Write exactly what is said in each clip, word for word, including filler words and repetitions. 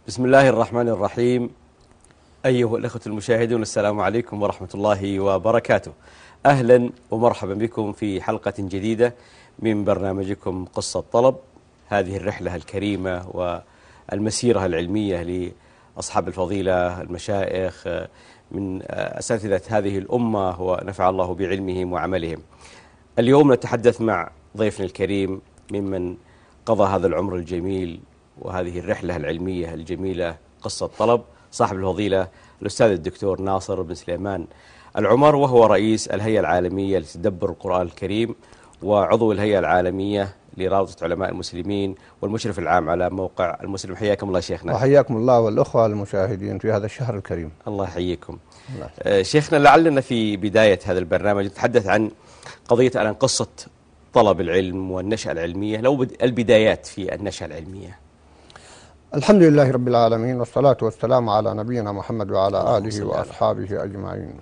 بسم الله الرحمن الرحيم. أيها الأخوة المشاهدون، السلام عليكم ورحمة الله وبركاته. أهلا ومرحبا بكم في حلقة جديدة من برنامجكم قصة طلب، هذه الرحلة الكريمة والمسيرة العلمية لأصحاب الفضيلة المشايخ من أساتذة هذه الأمة، ونفع الله بعلمهم وعملهم. اليوم نتحدث مع ضيفنا الكريم ممن قضى هذا العمر الجميل وهذه الرحلة العلمية الجميلة قصة طلب، صاحب الفضيلة الأستاذ الدكتور ناصر بن سليمان العمر، وهو رئيس الهيئة العالمية لتدبر القرآن الكريم وعضو الهيئة العالمية لرابطة علماء المسلمين والمشرف العام على موقع المسلم. حياكم الله شيخنا. وحياكم الله والأخوة المشاهدين في هذا الشهر الكريم. الله يحييكم. الله. شيخنا، لعلنا في بداية هذا البرنامج نتحدث عن قضية عن قصة طلب العلم والنشأة العلمية، لو البدايات في النشأة العلمية. الحمد لله رب العالمين، والصلاة والسلام على نبينا محمد وعلى آله وأصحابه أجمعين.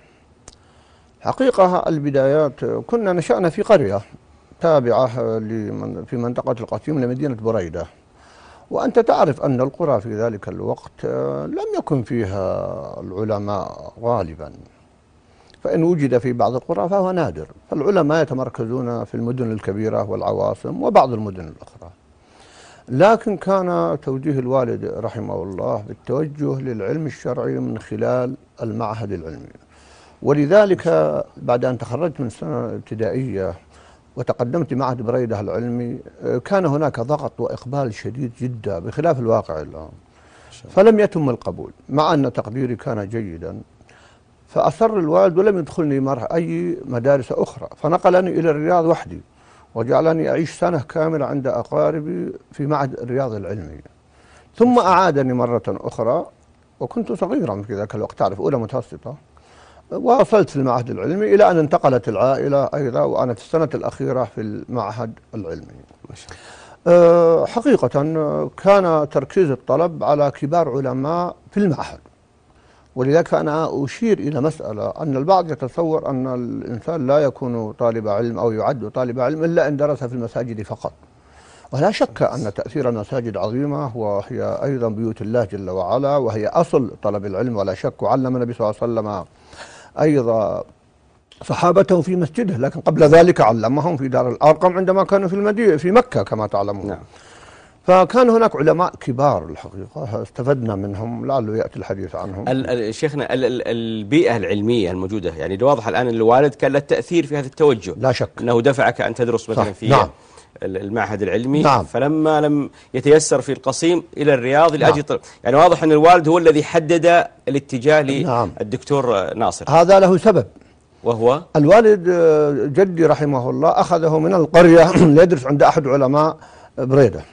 حقيقة البدايات، كنا نشأنا في قرية تابعة في منطقة القصيم لمدينة بريدة، وأنت تعرف أن القرى في ذلك الوقت لم يكن فيها العلماء غالبا، فإن وجد في بعض القرى فهو نادر، فالعلماء يتمركزون في المدن الكبيرة والعواصم وبعض المدن الأخرى. لكن كان توجيه الوالد رحمه الله بالتوجه للعلم الشرعي من خلال المعهد العلمي، ولذلك بعد أن تخرجت من سنة ابتدائية وتقدمت معهد بريدة العلمي، كان هناك ضغط وإقبال شديد جدا بخلاف الواقع الآن، فلم يتم القبول مع أن تقديري كان جيدا. فأصر الوالد ولم يدخلني مرة أي مدارس أخرى، فنقلني إلى الرياض وحدي وجعلني أعيش سنة كاملة عند أقاربي في معهد الرياض العلمي، ثم أعادني مرة أخرى وكنت صغيرا في ذاك الوقت، تعرف أولى متوسطة، ووصلت في المعهد العلمي إلى أن انتقلت العائلة أيضا، وأنا في السنة الأخيرة في المعهد العلمي. ما شاء الله. حقيقة كان تركيز الطلب على كبار علماء في المعهد، ولذلك أنا أشير إلى مسألة أن البعض يتصور أن الإنسان لا يكون طالب علم أو يعد طالب علم إلا إن درس في المساجد فقط، ولا شك أن تأثير المساجد عظيمة، وهي أيضا بيوت الله جل وعلا، وهي أصل طلب العلم ولا شك. وعلم النبي صلى الله عليه وسلم أيضا صحابته في مسجده، لكن قبل ذلك علمهم في دار الأرقم عندما كانوا في المدينة في مكة كما تعلمون. نعم. فكان هناك علماء كبار الحقيقة استفدنا منهم، لعله يأتي الحديث عنهم. شيخنا، البيئة العلمية الموجودة، يعني واضح الآن أن الوالد كان له تأثير في هذا التوجه. لا شك أنه دفعك أن تدرس مثلا في نعم. المعهد العلمي. نعم. فلما لم يتيسر في القصيم إلى الرياض لأجل نعم. يعني واضح أن الوالد هو الذي حدد الاتجاه للدكتور نعم. ناصر. هذا له سبب، وهو الوالد جدي رحمه الله أخذه من القرية ليدرس عند أحد علماء بريدة،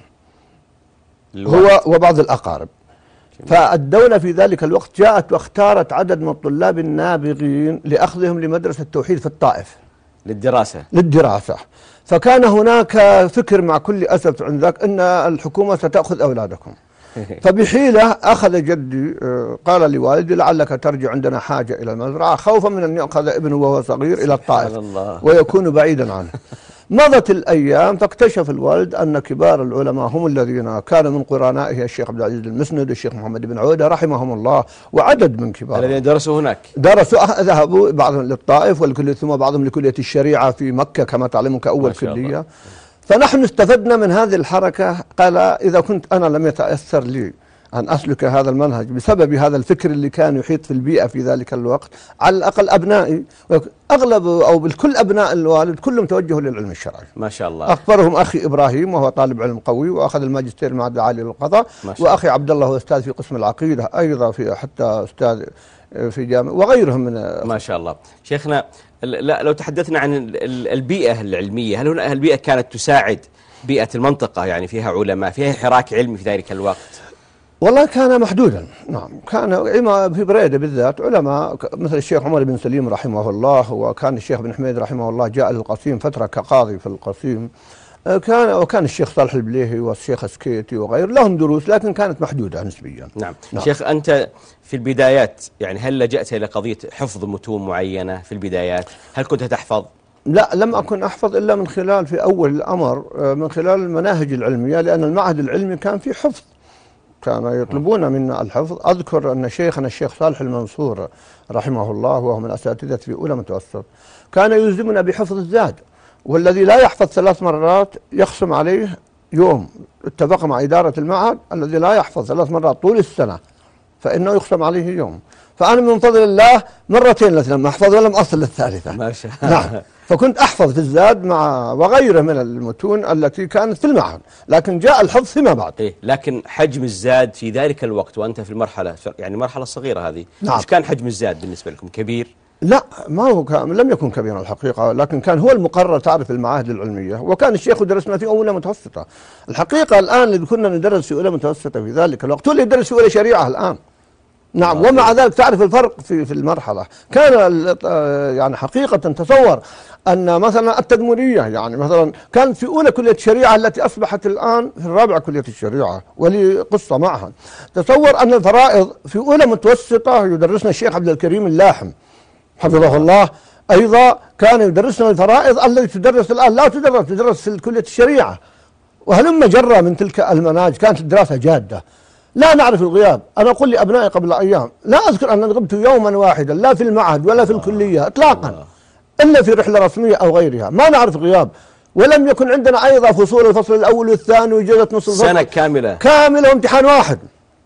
هو وبعض الأقارب. فالدولة في ذلك الوقت جاءت واختارت عدد من الطلاب النابغين لأخذهم لمدرسة التوحيد في الطائف للدراسة للدراسة فكان هناك فكر مع كل أسف عند ذاك أن الحكومة ستأخذ أولادكم. فبحيلة أخذ جدي، قال لوالدي لعلك ترجع، عندنا حاجة إلى المزرعة، خوفا من أن يأخذ ابنه وهو صغير إلى الطائف ويكون بعيدا عنه. مضت الأيام فاكتشف الوالد أن كبار العلماء هم الذين كانوا من قرنائه الشيخ عبد العزيز المسند، الشيخ محمد بن عودة رحمهم الله، وعدد من كبار الذين درسوا هناك درسوا ذهبوا بعضهم للطائف والكلية، ثم بعضهم لكلية الشريعة في مكة كما تعلمون كأول كلية. فنحن استفدنا من هذه الحركة. قال إذا كنت أنا لم يتأثر لي أن أسلك هذا المنهج بسبب هذا الفكر اللي كان يحيط في البيئة في ذلك الوقت، على الأقل أبنائي أغلب أو بالكل أبناء الوالد كلهم توجهوا للعلم الشرعي. ما شاء الله. أكبرهم أخي إبراهيم وهو طالب علم قوي وأخذ الماجستير المعهد العالي للقضاء، وأخي عبد الله هو أستاذ في قسم العقيدة أيضا، في حتى أستاذ في جامعة، وغيرهم من ما شاء الله. شيخنا، لا لو تحدثنا عن البيئة العلمية، هل هنا البيئة كانت تساعد بيئة المنطقة، يعني فيها علماء، فيها حراك علمي في ذلك الوقت؟ والله كان محدودا. نعم، كان في بريدة بالذات علماء مثل الشيخ عمر بن سليم رحمه الله، وكان الشيخ بن حميد رحمه الله جاء للقصيم فترة كقاضي في القصيم، كان وكان الشيخ صالح البليهي والشيخ سكيتي وغير لهم دروس، لكن كانت محدودة نسبيا. نعم. نعم. شيخ، أنت في البدايات يعني هل لجأت إلى قضية حفظ متون معينة في البدايات؟ هل كنت تحفظ؟ لا، لم أكن أحفظ إلا من خلال في أول الأمر من خلال المناهج العلمية، لأن المعهد العلمي كان في حفظ كانوا يطلبون منا الحفظ. أذكر أن شيخنا الشيخ صالح المنصور رحمه الله وهو من أساتذة في أولى متوسط كان يلزمنا بحفظ الزاد، والذي لا يحفظ ثلاث مرات يخصم عليه يوم. اتفق مع إدارة المعهد الذي لا يحفظ ثلاث مرات طول السنة فإنه يخصم عليه يوم. فأنا من فضل الله مرتين لم أحفظ ولم أصل للثالثة ما شاء الله. نعم، فكنت أحفظ في الزاد مع وغيره من المتون التي كانت في المعهد، لكن جاء الحفظ فيما بعد. إيه، لكن حجم الزاد في ذلك الوقت وأنت في المرحلة يعني مرحلة صغيرة هذه، نعم. إيش كان حجم الزاد بالنسبة لكم؟ كبير؟ لا، ما هو كان لم يكن كبيرا الحقيقة، لكن كان هو المقرر تعرف المعاهد العلمية، وكان الشيخ يدرسنا في أولى متوسطة. الحقيقة الآن اللي كنا ندرس في أولى متوسطة في ذلك الوقت هو اللي يدرس في أولى شريعة الآن. نعم، ومع ذلك تعرف الفرق في في المرحلة. كان يعني حقيقة تصور أن مثلا التدمرية يعني مثلا كان في أولى كلية الشريعة التي أصبحت الآن في الرابعة كلية الشريعة، ولي قصة معها. تصور أن الفرائض في أولى متوسطة يدرسنا الشيخ عبد الكريم اللاحم حفظه الله، أيضا كان يدرسنا الفرائض التي تدرس الآن لا تدرس تدرس في كلية الشريعة. وهلما جرى من تلك المناهج كانت الدراسة جادة، لا نعرف الغياب. أنا أقول لأبنائي قبل أيام لا أذكر أن غبت يوما واحدا لا في المعهد ولا في الكلية إطلاقا، إلا في رحلة رسمية أو غيرها، ما نعرف غياب. ولم يكن عندنا أيضا فصول الفصل الأول والثاني وجدت نصف الفصل سنة كاملة كاملة وامتحان واحد،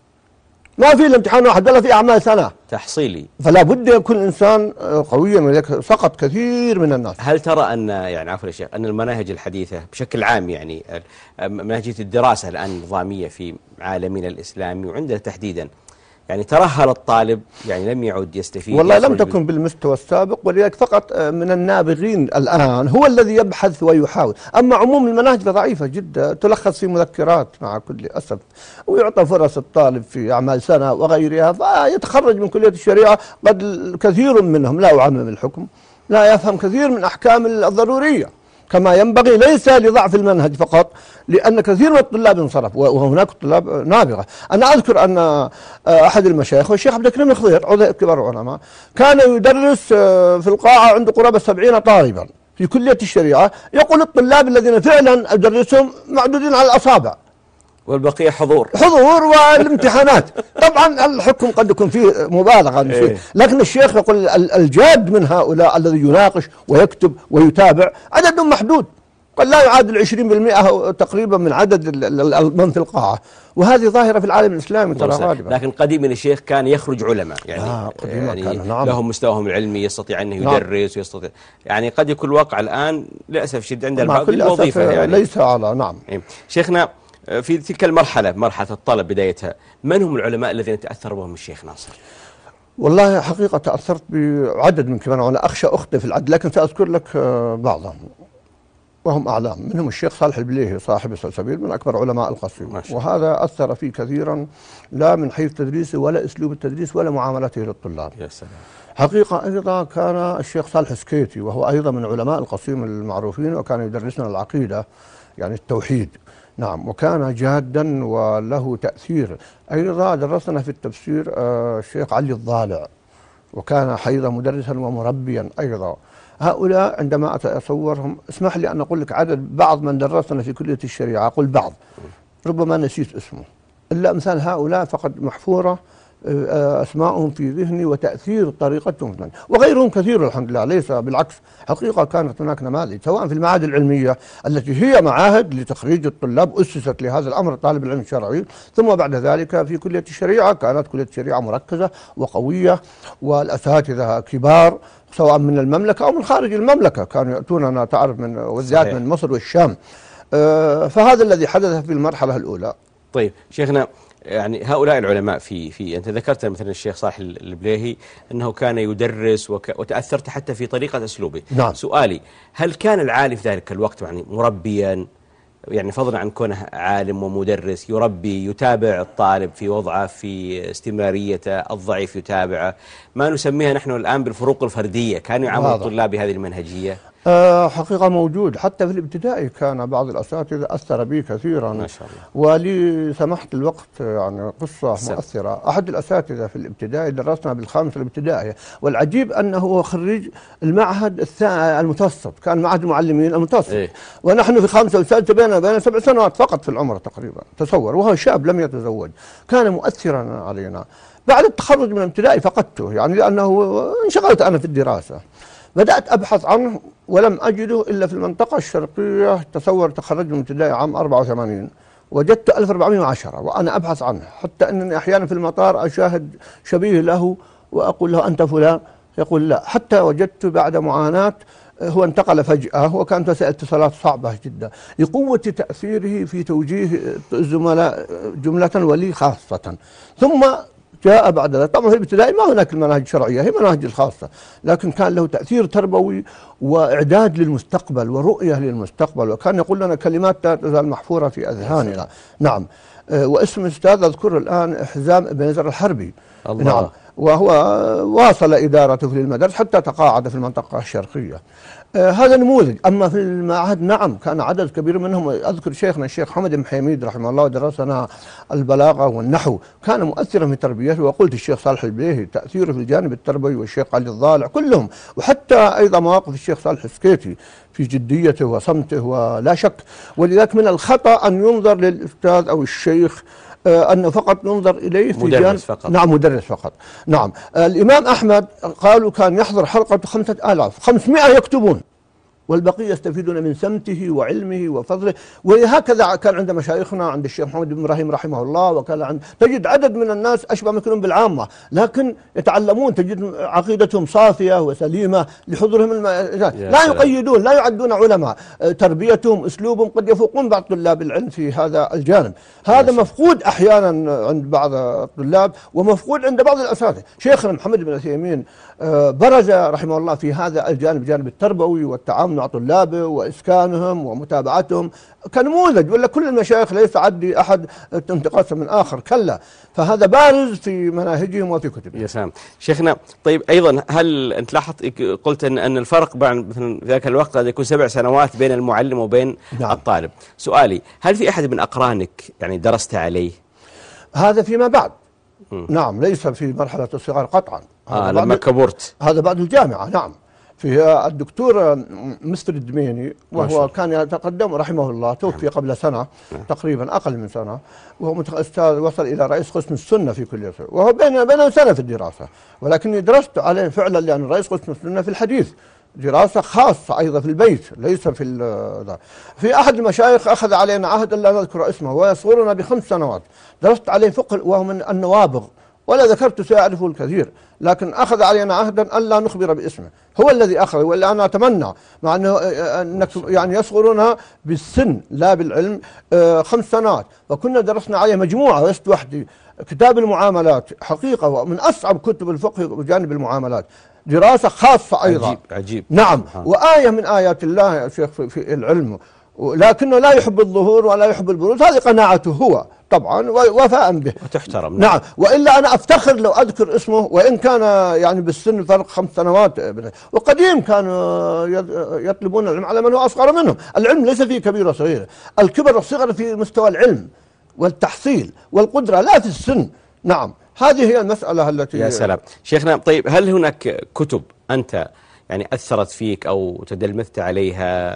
ما في الامتحان واحد ولا في أعمال سنة تحصيلي. فلا بد يكون إنسان قويا، ولذلك سقط كثير من الناس. هل ترى أن يعني عفوا يا شيخ أن المناهج الحديثة بشكل عام يعني منهجية الدراسة الآن النظامية في عالمنا الإسلامي وعندنا تحديدا يعني ترهل الطالب، يعني لم يعد يستفيد؟ والله لم تكن بالمستوى السابق، ولذلك فقط من النابغين الآن هو الذي يبحث ويحاول. أما عموم المناهج ضعيفة جدا، تلخص في مذكرات مع كل أسف، ويعطى فرص الطالب في أعمال سنة وغيرها، فيتخرج من كلية الشريعة قد كثير منهم لا أعمم الحكم لا يفهم كثير من أحكام الضرورية كما ينبغي، ليس لضعف المنهج فقط، لأن كثير من الطلاب انصرف وهناك طلاب نابغة. أنا أذكر أن أحد المشايخ والشيخ عبد الكريم الخضير عضو كبار العلماء كان يدرس في القاعة عنده قرابة سبعين طالبا في كلية الشريعة، يقول الطلاب الذين فعلا أدرسهم معدودين على الأصابع والبقية حضور حضور والامتحانات. طبعا الحكم قد يكون فيه مبالغة إيه. لكن الشيخ يقول الجاد من هؤلاء الذي يناقش ويكتب ويتابع عدد محدود، قد لا يعادل عشرين بالمئة تقريبا من عدد من في القاعة، وهذه ظاهرة في العالم الإسلامي ترى غالبا. لكن قديما الشيخ كان يخرج علماء يعني, آه يعني كان نعم. لهم مستواهم العلمي، يستطيع أنه يدرس ويستطيع يعني قد يكون الواقع الآن للأسف شديد عند البعض الوظيفة يعني ليس على نعم. شيخنا في تلك المرحلة مرحلة الطلب بدايتها، من هم العلماء الذين تأثر بهم الشيخ ناصر؟ والله حقيقة تأثرت بعدد من كبار العلماء، أخشى أخطئ في العدد لكن سأذكر لك بعضهم وهم أعلام، منهم الشيخ صالح البليهي صاحب السلسبيل من أكبر علماء القصيم، وهذا أثر فيه كثيرا لا من حيث تدريسه ولا أسلوب التدريس ولا معاملته للطلاب. يا سلام. حقيقة أيضا كان الشيخ صالح سكيتي وهو أيضا من علماء القصيم المعروفين، وكان يدرسنا العقيدة يعني التوحيد. نعم، وكان جادا وله تأثير. أيضا درسنا في التفسير الشيخ علي الضالع، وكان أيضا مدرسا ومربيا أيضا. هؤلاء عندما أتصورهم، اسمح لي أن أقول لك عدد بعض من درسنا في كلية الشريعة، أقول بعض ربما نسيت اسمه، إلا أمثال هؤلاء فقد محفورة أسماءهم في ذهني وتأثير طريقتهم، وغيرهم كثير الحمد لله، ليس بالعكس. حقيقة كانت هناك نماذج سواء في المعاهد العلمية التي هي معاهد لتخريج الطلاب أسست لهذا الأمر طالب العلم الشرعي، ثم بعد ذلك في كلية الشريعة كانت كلية الشريعة مركزة وقوية والأساتذة كبار سواء من المملكة أو من خارج المملكة، كانوا يأتوننا تعرف من وزارات من مصر والشام. فهذا الذي حدث في المرحلة الأولى. طيب شيخنا، يعني هؤلاء العلماء في في أنت ذكرت مثلا الشيخ صالح البليهي أنه كان يدرس وك وتأثرت حتى في طريقة أسلوبه. نعم. سؤالي، هل كان العالم في ذلك الوقت يعني مربيا، يعني فضلا عن كونه عالم ومدرس يربي يتابع الطالب في وضعه في استمراريته، الضعيف يتابعه، ما نسميها نحن الآن بالفروق الفردية، كانوا يعاملوا الطلاب بهذه المنهجية؟ أه حقيقة موجود، حتى في الابتدائي كان بعض الأساتذة أثر بي كثيرا ما شاء الله. ولي سمحت الوقت يعني قصة سم. مؤثرة. أحد الأساتذة في الابتدائي درسنا بالخامس الابتدائي، والعجيب أنه هو خريج المعهد المتوسط، كان معهد المعلمين المتوسط. إيه؟ ونحن في خامسة وسادسة بين بين سبع سنوات فقط في العمر تقريبا، تصور، وهو شاب لم يتزوج، كان مؤثرا علينا. بعد التخرج من الابتدائي فقدته، يعني لأنه انشغلت أنا في الدراسة، بدأت أبحث عنه ولم أجده إلا في المنطقة الشرقية. تصور تخرجت من الابتدائي عام أربعة وثمانين، وجدت ألف وأربعمائة وعشرة وأنا أبحث عنه، حتى أنني أحيانا في المطار أشاهد شبيه له وأقول له أنت فلان، يقول لا. حتى وجدت بعد معاناة هو انتقل فجأة، وكانت اتصالات صعبة جدا لقوة تأثيره في توجيه الزملاء جملة ولي خاصة. ثم جاء بعد ذلك، طبعا في الابتدائي ما هناك المناهج الشرعية، هي مناهج الخاصة، لكن كان له تأثير تربوي وإعداد للمستقبل ورؤية للمستقبل، وكان يقول لنا كلمات لا تزال محفورة في أذهاننا. نعم. واسم أستاذ أذكره الآن حزام بن نزر الحربي. الله. نعم. وهو واصل إدارته في المدارس حتى تقاعد في المنطقة الشرقية. آه هذا نموذج. أما في المعهد نعم كان عدد كبير منهم، أذكر شيخنا الشيخ حمد بن حميد رحمه الله درسنا البلاغة والنحو، كان مؤثرا في تربيته. وقلت الشيخ صالح البليهي تأثيره في الجانب التربوي، والشيخ علي الضالع، كلهم. وحتى أيضا مواقف الشيخ صالح السكيتي في جديته وصمته ولا شك. ولذلك من الخطأ أن ينظر للأستاذ أو الشيخ آه أنه فقط ننظر إليه في جانب فقط. نعم مدرس فقط. نعم. آه الإمام أحمد قالوا كان يحضر حلقة خمسة آلاف، خمسمائة يكتبون والبقية يستفيدون من سمته وعلمه وفضله. وهكذا كان عند مشايخنا، عند الشيخ محمد بن إبراهيم رحمه الله، وكان عند تجد عدد من الناس أشبه ما يكونون بالعامة، لكن يتعلمون، تجد عقيدتهم صافية وسليمة لحضورهم الم... لا يقيدون، لا يعدون علماء، تربيتهم أسلوبهم قد يفوقون بعض طلاب العلم في هذا الجانب. هذا مفقود أحيانا عند بعض الطلاب ومفقود عند بعض الأساتذة. شيخنا محمد بن عثيمين برز رحمه الله في هذا الجانب، الجانب التربوي والتعامل مع طلابه وإسكانهم ومتابعتهم، كنموذج. ولا كل المشايخ ليس عدي أحد انتقاصا من آخر، كلا. فهذا بارز في مناهجهم وفي كتبهم. يا سلام. شيخنا طيب أيضا هل أنت لاحظت قلت أن أن الفرق بين في ذاك الوقت قد يكون سبع سنوات بين المعلم وبين نعم. الطالب. سؤالي، هل في أحد من أقرانك يعني درست عليه؟ هذا فيما بعد. م. نعم، ليس في مرحلة الصغار قطعا. آه لما كبرت. هذا بعد الجامعة. نعم. في الدكتور مستر الدميني، وهو كان يتقدم رحمه الله، توفي قبل سنة تقريبا، أقل من سنة، وهو أستاذ وصل إلى رئيس قسم السنة في كليته، وهو بين بين سنة في الدراسة، ولكني درست عليه فعلا لأن رئيس قسم السنة في الحديث دراسة خاصة أيضا في البيت، ليس في ال في أحد المشايخ أخذ علينا عهدا لا نذكر اسمه ويصغرنا بخمس سنوات، درست عليه فقه وهو من النوابغ، ولا ذكرت سيعرفه الكثير، لكن أخذ علينا عهدا ألا نخبر باسمه، هو الذي أخذ. ولا أنا أتمنى مع أنه أنك يعني يصغرنا بالسن لا بالعلم خمس سنوات، وكنا درسنا عليه مجموعة ولست وحدي. كتاب المعاملات حقيقة من أصعب كتب الفقه بجانب المعاملات، دراسة خاصة أيضا. عجيب عجيب. نعم. وآية من آيات الله يا شيخ في العلم، لكنه لا يحب الظهور ولا يحب البروز، هذه قناعته هو طبعا وفاء به وتحترم. نعم. وإلا أنا أفتخر لو أذكر اسمه، وإن كان يعني بالسن فرق خمس سنوات، وقديم كانوا يطلبون العلم على من هو أصغر منهم. العلم ليس فيه كبير وصغير، الكبر والصغر في مستوى العلم والتحصيل والقدرة لا في السن. نعم، هذه هي المسألة التي. يا سلام. شيخنا طيب، هل هناك كتب أنت يعني أثرت فيك أو تدلمثت عليها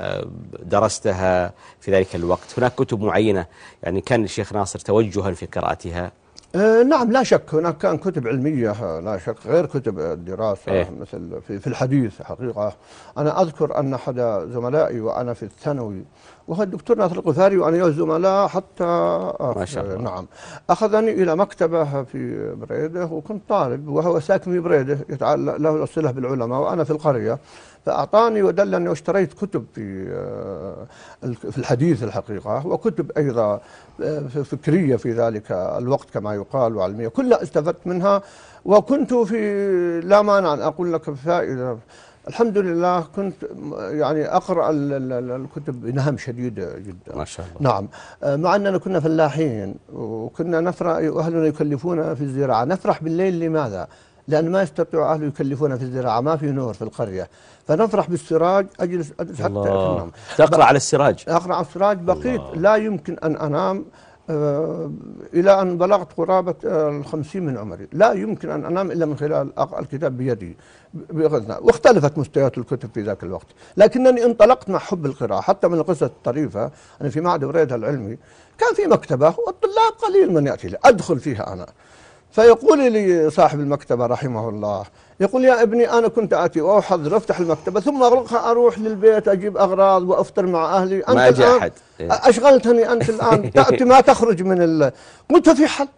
درستها في ذلك الوقت؟ هناك كتب معينة يعني كان الشيخ ناصر توجها في قراءتها؟ آه نعم لا شك، هناك كان كتب علمية لا شك غير كتب الدراسة. إيه؟ مثل في, في الحديث حقيقة. أنا أذكر أن أحد زملائي وأنا في الثانوي وهو الدكتور ناصر القفاري، وأنا زملاء حتى ما شاء الله. نعم، أخذني إلى مكتبه في بريدة، وكنت طالب وهو ساكن في بريدة له الصلة بالعلماء وأنا في القرية، فأعطاني ودلني واشتريت كتب في في الحديث الحقيقة، وكتب أيضا فكرية في ذلك الوقت كما يقال وعلمية، كلها استفدت منها. وكنت في لا مانع أن أقول لك فائدة، الحمد لله كنت يعني أقرأ الكتب بنهم شديدة جدا. ما شاء الله. نعم، مع أننا كنا فلاحين وكنا نفرح، وأهلنا يكلفونا في الزراعة، نفرح بالليل لماذا؟ لأن ما يستطيع أهله يكلفون في الزراعة، ما في نور في القرية، فنفرح بالسراج. أجلس أجلس حتى الله. تقرأ على السراج؟ أقرأ على السراج. بقيت لا يمكن أن أنام آه إلى أن بلغت قرابة آه الخمسين من عمري، لا يمكن أن أنام إلا من خلال الكتاب بيدي بغزنا. واختلفت مستويات الكتب في ذاك الوقت، لكنني انطلقت مع حب القراءة. حتى من القصة الطريفة أنا في معهد بريدة العلمي كان في مكتبة والطلاب قليل من يأتي لي، أدخل فيها أنا، فيقول لي صاحب المكتبة رحمه الله، يقول يا ابني أنا كنت آتي وأحضر أفتح المكتبة ثم أغلقها، أروح للبيت أجيب أغراض وأفطر مع أهلي، أنت ما الآن أحد. أشغلتني أنت الآن تأتي ما تخرج من ال... قلت في حل،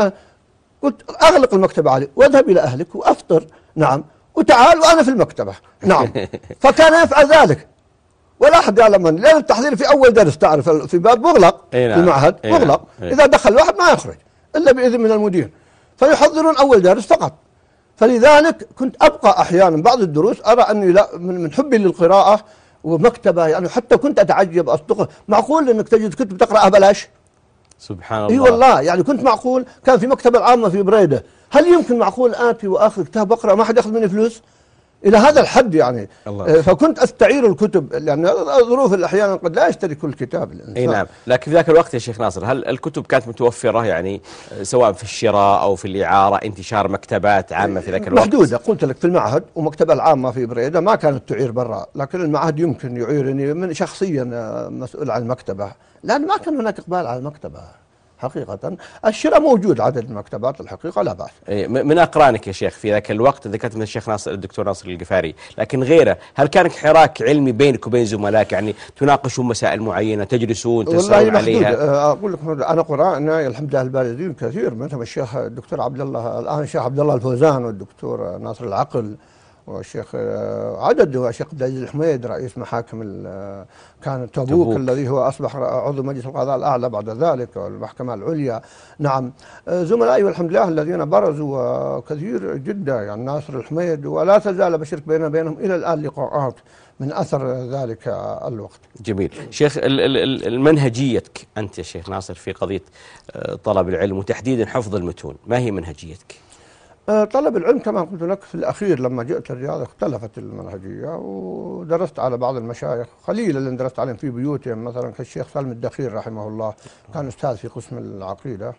قلت أغلق المكتبة علي واذهب إلى أهلك وأفطر، نعم، وتعال وأنا في المكتبة، نعم. فكان يفعل ذلك ولا أحد يعلم من، لأن التحضير في أول درس تعرف في باب مغلق في المعهد مغلق، إذا دخل واحد ما يخرج إلا بإذن من المدير، فيحضرون أول درس فقط. فلذلك كنت أبقى أحيانا بعض الدروس، أرى أني لا من حبي للقراءة ومكتبة، يعني حتى كنت أتعجب أصدقه، معقول أنك تجد كتب تقرأها بلاش؟ سبحان الله. اي والله، يعني كنت معقول كان في مكتبة العامة في بريدة، هل يمكن معقول آتي وآخذ كتاب أقرأ ما حد يأخذ مني فلوس؟ إلى هذا الحد يعني. الله. فكنت أستعير الكتب، لأن ظروف أحيانا قد لا يشتري كل كتاب الإنسان. أي نعم. لكن في ذاك الوقت يا شيخ ناصر هل الكتب كانت متوفرة، يعني سواء في الشراء أو في الإعارة، انتشار مكتبات عامة في ذاك الوقت؟ محدودة، قلت لك في المعهد ومكتبة العامة في بريدة ما كانت تعير برا، لكن المعهد يمكن يعيرني من شخصيا مسؤول عن المكتبة، لأن ما كان هناك إقبال على المكتبة حقيقة. الشراء موجود، عدد المكتبات الحقيقة لا بأس. من أقرانك يا شيخ في ذاك الوقت ذكرت من الشيخ ناصر الدكتور ناصر القفاري، لكن غيره هل كان حراك علمي بينك وبين زملائك، يعني تناقشون مسائل معينة، تجلسون تسألون عليها؟ أقول لك أنا قرأنا الحمد لله البارزين كثير، مثل الشيخ الدكتور عبد الله الآن الشيخ عبد الله الفوزان والدكتور ناصر العقل والشيخ عدد، والشيخ عبد العزيز الحميد رئيس محاكم كان تبوك, تبوك الذي هو أصبح عضو مجلس القضاء الأعلى بعد ذلك والمحكمة العليا. نعم، زملائي والحمد لله الذين برزوا كثير جدا، يعني ناصر الحميد، ولا تزال بشرك بيننا بينهم إلى الآن لقاءات من أثر ذلك الوقت. جميل. شيخ المنهجيتك أنت يا شيخ ناصر في قضية طلب العلم وتحديدا حفظ المتون، ما هي منهجيتك؟ طلب العلم كما قلت لك في الأخير لما جئت الرياض اختلفت المنهجية، ودرست على بعض المشايخ قليل اللي درست عليهم في بيوتهم، مثلا كالشيخ سالم الدخيل رحمه الله كان أستاذ في قسم العقيدة،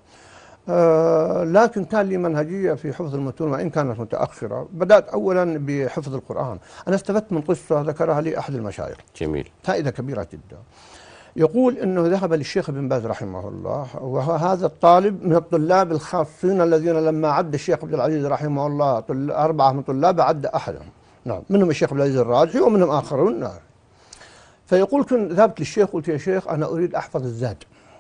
آه لكن كان لي منهجية في حفظ المتون وإن كانت متأخرة. بدأت أولا بحفظ القرآن. أنا استفدت من قصة ذكرها لي أحد المشايخ، جميل، فائدة كبيرة جدا. يقول انه ذهب للشيخ ابن باز رحمه الله، وهذا الطالب من الطلاب الخاصين الذين لما عد الشيخ عبد العزيز رحمه الله أربعة من طلابه عد أحدهم، نعم، منهم الشيخ عبد العزيز الراجحي ومنهم آخرون، نعم. فيقول كنت ذهبت للشيخ قلت يا شيخ أنا أريد أحفظ الزاد،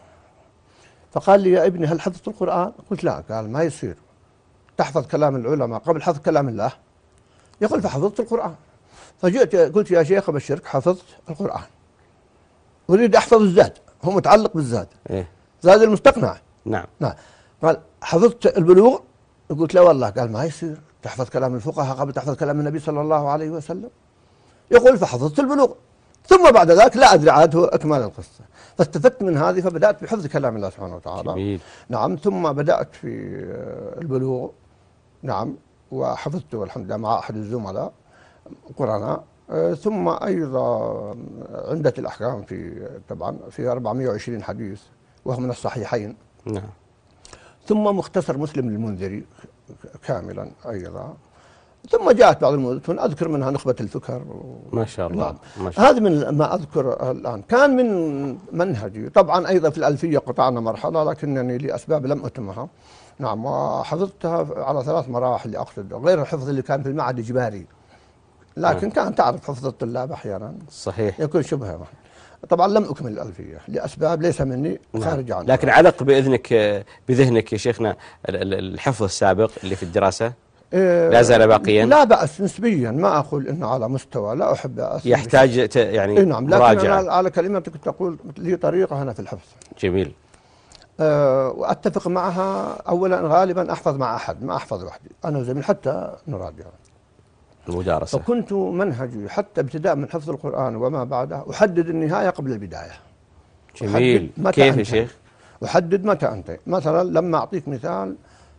فقال لي يا ابني هل حفظت القرآن؟ قلت لا. قال ما يصير تحفظ كلام العلماء قبل حفظ كلام الله. يقول فحفظت القرآن. فجئت قلت يا شيخ أبشرك حفظت القرآن، أريد أحفظ الزاد، هو متعلق بالزاد، إيه؟ زاد المستقنع. نعم. نعم. قال حفظت البلوغ؟ قلت لا والله. قال ما يصير تحفظ كلام الفقهاء قبل تحفظ كلام النبي صلى الله عليه وسلم. يقول فحفظت البلوغ، ثم بعد ذلك لا أدري عاد هو أكمل القصة. فاستفدت من هذه فبدأت بحفظ كلام الله سبحانه وتعالى. جميل. نعم. ثم بدأت في البلوغ، نعم، وحفظته والحمد لله مع أحد الزملاء قرناء. ثم أيضا عندة الأحكام في طبعا في أربعمائة وعشرين حديث وهو من الصحيحين. نعم. ثم مختصر مسلم للمنذري كاملا أيضا. ثم جاءت بعض المتون أذكر منها نخبة الفكر و... ما شاء الله. نعم. ما شاء الله. هذا من ما أذكر الآن. كان من منهجي طبعا أيضا في الألفية قطعنا مرحلة لكنني لأسباب لم أتمها، نعم، وحفظتها على ثلاث مراحل أقصد، غير الحفظ اللي كان في المعهد إجباري، لكن آه. كان تعرف حفظ الطلاب أحيانا صحيح يكون شبهه. طبعا لم أكمل الألفية لأسباب ليس مني خارج عنها. لكن علق بإذنك بذهنك يا شيخنا الحفظ السابق اللي في الدراسة إيه لا زال باقيا؟ لا بأس نسبيا، ما أقول إنه على مستوى، لا أحب أسمي يحتاج يعني إيه نعم، لكن أنا على كلمتك تقول لي طريقة أنا في الحفظ. جميل. أه وأتفق معها. أولا غالبا أحفظ مع أحد، ما أحفظ وحدي أنا وزميل حتى نراجع المدارسة. فكنت منهجي حتى ابتداء من حفظ القرآن وما بعده أحدد النهاية قبل البداية. جميل. كيف يا شيخ؟ أحدد متى أنتهي. مثلا لما أعطيك مثال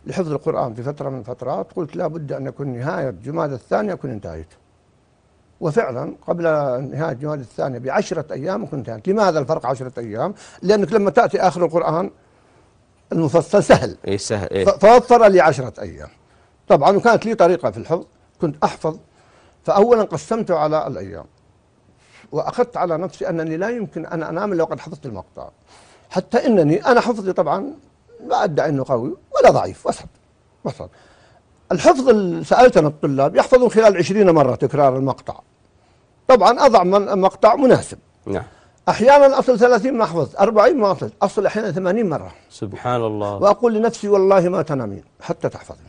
لحفظ القرآن في فترة من الفترات، قلت لا بد أن يكون نهاية جمادى الثانية أكون انتهيت. وفعلا قبل نهاية جمادى الثانية بعشرة أيام أكون انتهيت. لماذا الفرق عشرة أيام؟ لأنك لما تأتي آخر القرآن المفصل سهل، إيه سهل إيه؟ فوفر لي عشرة أيام. طبعا وكانت لي طريقة في الحفظ، كنت أحفظ، فأولا قسمته على الأيام، وأخذت على نفسي أنني لا يمكن أن أنام إلا وقد حفظت المقطع، حتى إنني أنا حفظي طبعا لا أدعي أنه قوي ولا ضعيف، وسط وسط. الحفظ اللي سألتنا الطلاب يحفظون خلال عشرين مرة تكرار المقطع، طبعا أضع من مقطع مناسب. نعم. أحيانا أصل ثلاثين ما أحفظ، أربعين ما أصل، أصل أحيانا ثمانين مرة. سبحان الله. وأقول لنفسي والله ما تنامين حتى تحفظين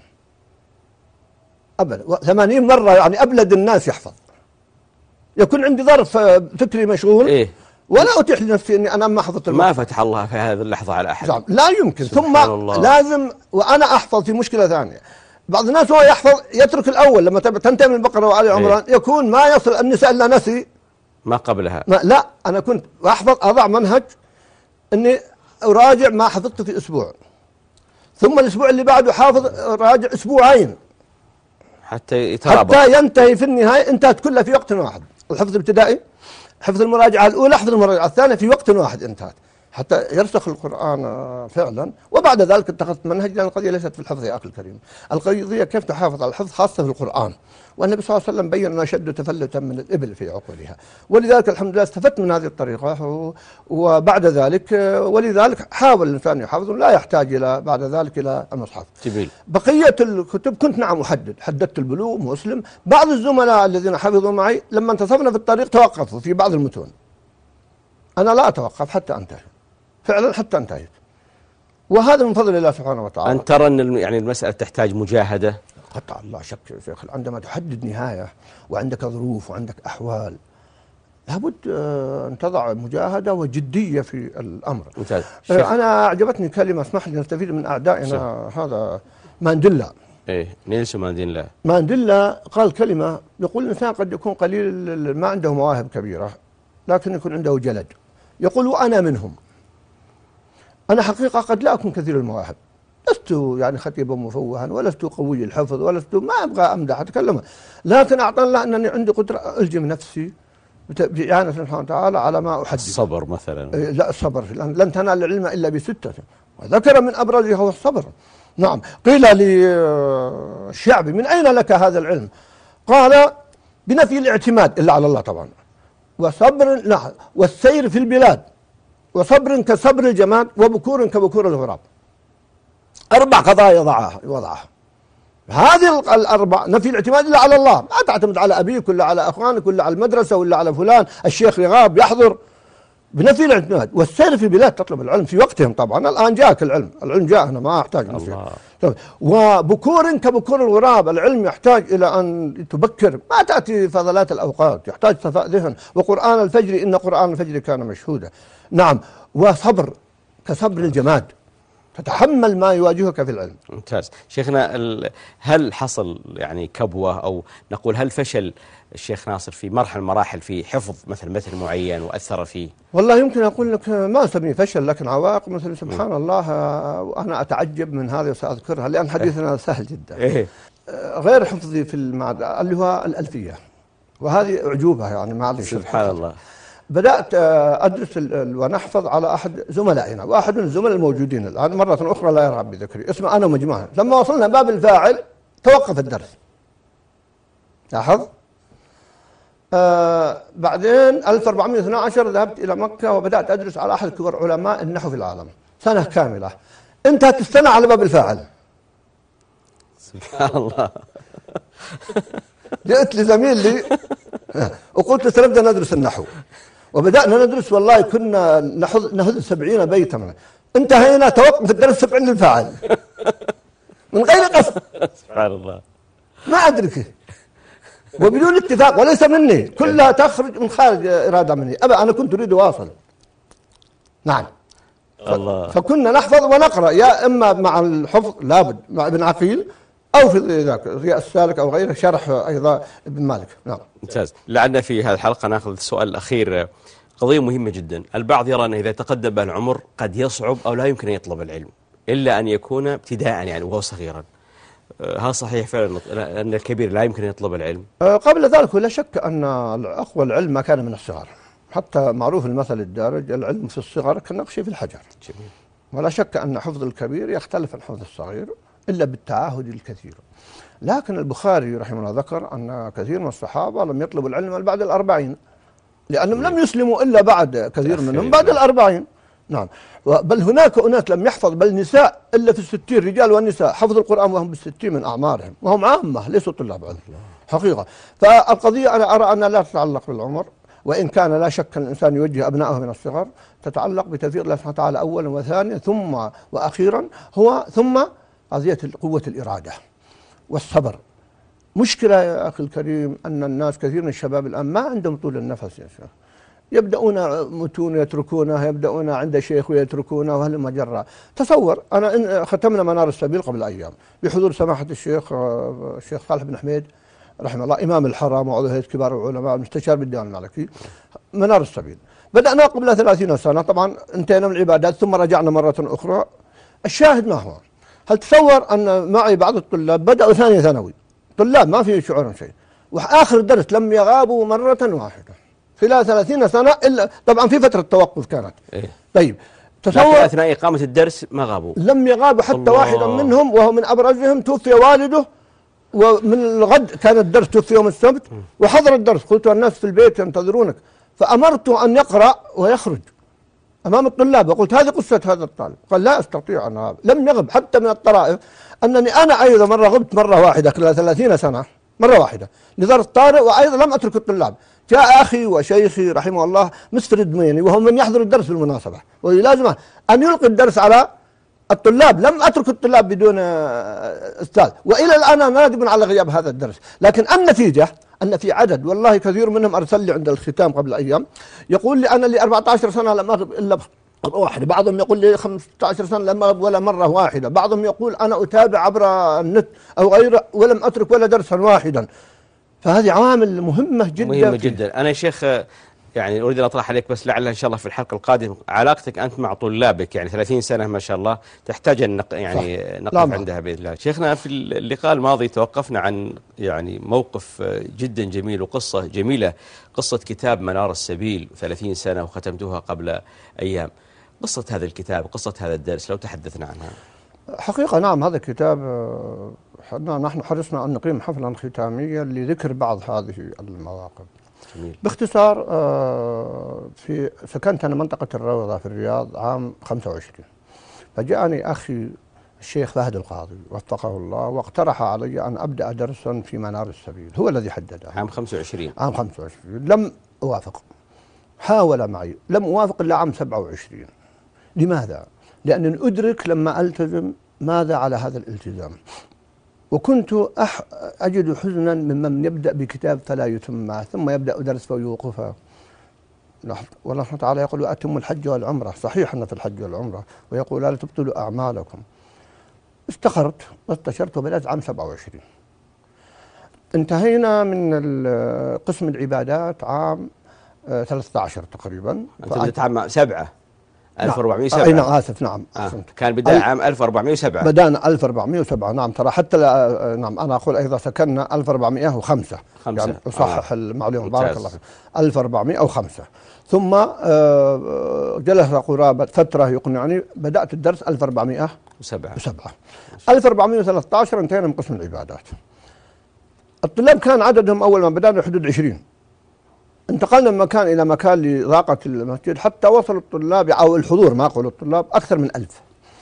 أبدا. ثمانين مرة يعني أبلد الناس يحفظ. يكون عندي ظرف فكري مشغول إيه؟ ولا أتيح لنفسي أني أنام ما حفظت ما فتح الله في هذه اللحظة على أحد. لا يمكن. ثم الله. لازم وأنا أحفظ في مشكلة ثانية. بعض الناس هو يحفظ يترك الأول لما تنتهي من البقرة وآل عمران إيه؟ يكون ما يصل النساء إلا نسي ما قبلها. ما لا أنا كنت أحفظ، أضع منهج أني أراجع ما حفظته في أسبوع، ثم الأسبوع اللي بعده حافظ راجع أسبوعين حتى يترابط، حتى ينتهي في النهاية انتهت كلها في وقت واحد. الحفظ الابتدائي حفظ المراجعة الأولى، حفظ المراجعة الثانية في وقت واحد انتهت، حتى يرسخ القرآن فعلا. وبعد ذلك اتخذت منهج، لأن القضية ليست في الحفظ يا أخي الكريم، القضية كيف تحافظ على الحفظ خاصة في القرآن. والنبي صلى الله عليه وسلم بين أن أشد تفلتا من الإبل في عقولها، ولذلك الحمد لله استفدت من هذه الطريقة. وبعد ذلك ولذلك حاول الإنسان يحفظ، لا يحتاج إلى بعد ذلك إلى المصحف. جميل. بقية الكتب كنت نعم أحدد، حددت البلوغ، مسلم. بعض الزملاء الذين حفظوا معي لما انتصفنا في الطريق توقفوا في بعض المتون، أنا لا أتوقف حتى أنتهي، فعلا حتى انتهيت، وهذا من فضل الله سبحانه وتعالى. أن ترى أن يعني المسألة تحتاج مجاهدة؟ قطع الله شك يا شيخ، عندما تحدد نهاية وعندك ظروف وعندك أحوال لابد أن تضع مجاهدة وجدية في الأمر. ممتاز. أنا أعجبتني كلمة، اسمح لي نستفيد من أعدائنا، هذا مانديلا. إيه نيلسون مانديلا. مانديلا قال كلمة، يقول الإنسان قد يكون قليل ما عنده مواهب كبيرة لكن يكون عنده جلد. يقول وأنا منهم. أنا حقيقة قد لا أكون كثير المواهب، لست يعني خطيبا مفوها ولست قوي الحفظ ولست ما أبغى أمدح أتكلم، لكن أعطاني الله أنني عندي قدرة ألجم نفسي بإعانة الله سبحانه وتعالى على ما أحدد. الصبر مثلا. لا الصبر، لن تنال العلم إلا بستة، وذكر من أبرزها هو الصبر. نعم. قيل للشعبي من أين لك هذا العلم؟ قال بنفي الاعتماد إلا على الله طبعا، وصبر لا والسير في البلاد، وصبر كصبر الجماد، وبكور كبكور الغراب. أربع قضايا وضعها وضعها هذه الأربع. نفي الاعتماد إلا على الله، ما تعتمد على أبيك ولا على أخوانك ولا على المدرسة ولا على فلان الشيخ يغاب يحضر. بنفي الاعتماد والسير في بلاد تطلب العلم في وقتهم طبعا. الآن جاءك العلم، العلم جاء هنا ما أحتاج نسير. وبكور كبكور الغراب، العلم يحتاج إلى أن تبكر، ما تأتي فضلات الأوقات، يحتاج صفاء ذهن. وقرآن الفجر إن قرآن الفجر كان مشهودا. نعم. وصبر كصبر الجماد، تتحمل ما يواجهك في العلم. ممتاز. شيخنا هل حصل يعني كبوة أو نقول هل فشل الشيخ ناصر في مرحلة مراحل في حفظ مثل مثل معين وأثر فيه؟ والله يمكن أقول لك ما أسميه فشل، لكن عوائق مثل سبحان م. الله. وأنا أتعجب من هذه وسأذكرها لأن حديثنا سهل جدا. إيه؟ غير حفظي في المادة اللي هو الألفية، وهذه أعجوبة يعني معلش. سبحان الله. بدأت أدرس ونحفظ على أحد زملائنا، واحد من الزملاء الموجودين الآن مرة أخرى لا يرغب بذكري، اسمه أنا ومجموعة. لما وصلنا باب الفاعل توقف الدرس. لاحظ. آه بعدين ألف وأربعمائة واثني عشر ذهبت إلى مكة وبدأت أدرس على أحد كبار علماء النحو في العالم، سنة كاملة. انتهت السنة على باب الفاعل. سبحان الله. جئت لزميل لي وقلت له سنبدأ ندرس النحو، وبدأنا ندرس. والله كنا نحفظ نحفظ سبعين بيتا، انتهينا توقف الدرس سبعين للفاعل من غير قصد. سبحان الله. ما أدرك وبدون اتفاق وليس مني، كلها تخرج من خارج إرادة مني. أبا أنا كنت أريد أواصل. نعم. الله. فكنا نحفظ ونقرأ، يا إما مع الحفظ لابد مع ابن عقيل أو في ذاك ضياء السالك أو غيره شرح أيضا ابن مالك. نعم. ممتاز. لعلنا في هذه الحلقة نأخذ السؤال الأخير، قضية مهمة جدا. البعض يرى أن إذا تقدم به العمر قد يصعب أو لا يمكن أن يطلب العلم، إلا أن يكون ابتداء يعني وهو صغيرا. هذا صحيح فعلا أن الكبير لا يمكن أن يطلب العلم؟ قبل ذلك لا شك أن أقوى العلم ما كان من الصغر، حتى معروف المثل الدارج: العلم في الصغر كالنقش في الحجر. جميل. ولا شك أن حفظ الكبير يختلف عن حفظ الصغير إلا بالتعاهد الكثير. لكن البخاري رحمه الله ذكر أن كثير من الصحابة لم يطلبوا العلم بعد الأربعين، لأنهم لم يسلموا إلا بعد كثير منهم بعد الأربعين. نعم. بل هناك أناس لم يحفظ بل نساء إلا في الستين، رجال ونساء حفظوا القرآن وهم بالستين من أعمارهم، وهم عامة ليسوا طلاب علم حقيقة. فالقضية أنا أرى أنها لا تتعلق بالعمر، وإن كان لا شك أن الإنسان يوجه أبنائه من الصغر، تتعلق بتوفيق الله سبحانه وتعالى أولا وثانيا ثم وأخيرا هو ثم قضية قوة الإرادة والصبر. مشكلة يا أخي الكريم أن الناس كثير من الشباب الآن ما عندهم طول النفس يا شيخ، يبدأون متون يتركونها، يبدأون عند شيخ ويتركونها وهلم جرا. تصور أنا إن ختمنا منار السبيل قبل أيام بحضور سماحة الشيخ الشيخ صالح بن حميد رحمه الله، إمام الحرم وعضو هيئة كبار العلماء المستشار بالديوان الملكي. منار السبيل بدأنا قبل ثلاثين سنة، طبعا انتهينا من العبادات ثم رجعنا مرة أخرى. الشاهد ما هو؟ هل تصور أن معي بعض الطلاب بدأوا ثاني ثانوي، طلاب ما في شعورهم شيء، وآخر درس لم يغابوا مرة واحدة خلال ثلاثين سنة، إلا طبعا في فترة توقف كانت. إيه؟ طيب تصور أثناء إقامة الدرس ما غابوا، لم يغابوا حتى واحدا منهم، وهو من أبرزهم توفي والده، ومن الغد كان الدرس توفي يوم السبت وحضر الدرس. قلت الناس في البيت ينتظرونك، فأمرته أن يقرأ ويخرج أمام الطلاب، وقلت هذه قصة هذا الطالب. قال لا أستطيع أن أغاب. لم يغب. حتى من الطرائف أنني أنا أيضا مرة غبت مرة واحدة خلال ثلاثين سنة، مرة واحدة لظرف طارئ، وأيضا لم أترك الطلاب. جاء أخي وشيخي رحمه الله مسفر الدميني وهو من يحضر الدرس بالمناسبة، ولازم أن يلقي الدرس على الطلاب، لم أترك الطلاب بدون أستاذ، وإلى الآن أنا نادم على غياب هذا الدرس. لكن النتيجة أن في عدد والله كثير منهم أرسل لي عند الختام قبل أيام يقول لي أنا لي أربعة عشر سنة لم أغب إلا مرة واحدة، بعضهم يقول لي خمسة عشر سنة لم أغب ولا مرة واحدة، بعضهم يقول أنا أتابع عبر النت أو غيره ولم أترك ولا درسا واحدا. فهذه عوامل مهمة جدا مهمة جدا. أنا يا شيخ يعني أريد أن أطرح عليك، بس لعل إن شاء الله في الحلقة القادمة، علاقتك أنت مع طلابك يعني ثلاثين سنة ما شاء الله تحتاج أن نق يعني نقف عندها بإذن الله. شيخنا في اللقاء الماضي توقفنا عن يعني موقف جدا جميل وقصة جميلة، قصة كتاب منار السبيل، ثلاثين سنة وختمتها قبل أيام. قصة هذا الكتاب، قصة هذا الدرس، لو تحدثنا عنها. حقيقة نعم، هذا الكتاب نحن حرصنا أن نقيم حفلا ختاميا لذكر بعض هذه المواقف. جميل. باختصار في سكنت أنا منطقة الروضة في الرياض عام خمسة وعشرين، فجاءني أخي الشيخ فهد القاضي وفقه الله واقترح علي أن أبدأ درسا في منار السبيل، هو الذي حدده. عام خمسة وعشرين. عام خمسة وعشرين لم أوافق، حاول معي لم أوافق إلا عام سبعة وعشرين. لماذا؟ لأنني أدرك لما ألتزم ماذا على هذا الالتزام، وكنت أح أجد حزنا ممن يبدأ بكتاب فلا يتمه ثم يبدأ درس فيوقفه. والله سبحانه وتعالى يقول وأتموا الحج والعمرة، صحيح أن في الحج والعمرة، ويقول لا تبطلوا أعمالكم. استخرت واستشرت وبدأت عام سبعة وعشرين. انتهينا من قسم العبادات عام ثلاثة عشر تقريبا. أنت بدأت عام سبعة ألف وأربعمائة وسبعة. أي نعم آسف نعم آه. كان بداية عام ألف وأربعمائة وسبعة. بدأنا ألف وأربعمائة وسبعة نعم. ترى حتى نعم أنا أقول أيضا سكننا ألف وأربعمائة وخمسة. خمسة. يعني أصحح آه. المعلومة بارك الله فيك. ألف وأربعمائة وخمسة ثم جلس قرابة فترة يقنعني، بدأت الدرس ألف وأربعمائة وسبعة. ألف وأربعمائة وثلاثة عشر انتهينا من قسم العبادات. الطلاب كان عددهم أول ما بدأنا حدود عشرين، انتقلنا من مكان إلى مكان لضاقة المسجد حتى وصل الطلاب أو الحضور ما أقول الطلاب أكثر من ألف.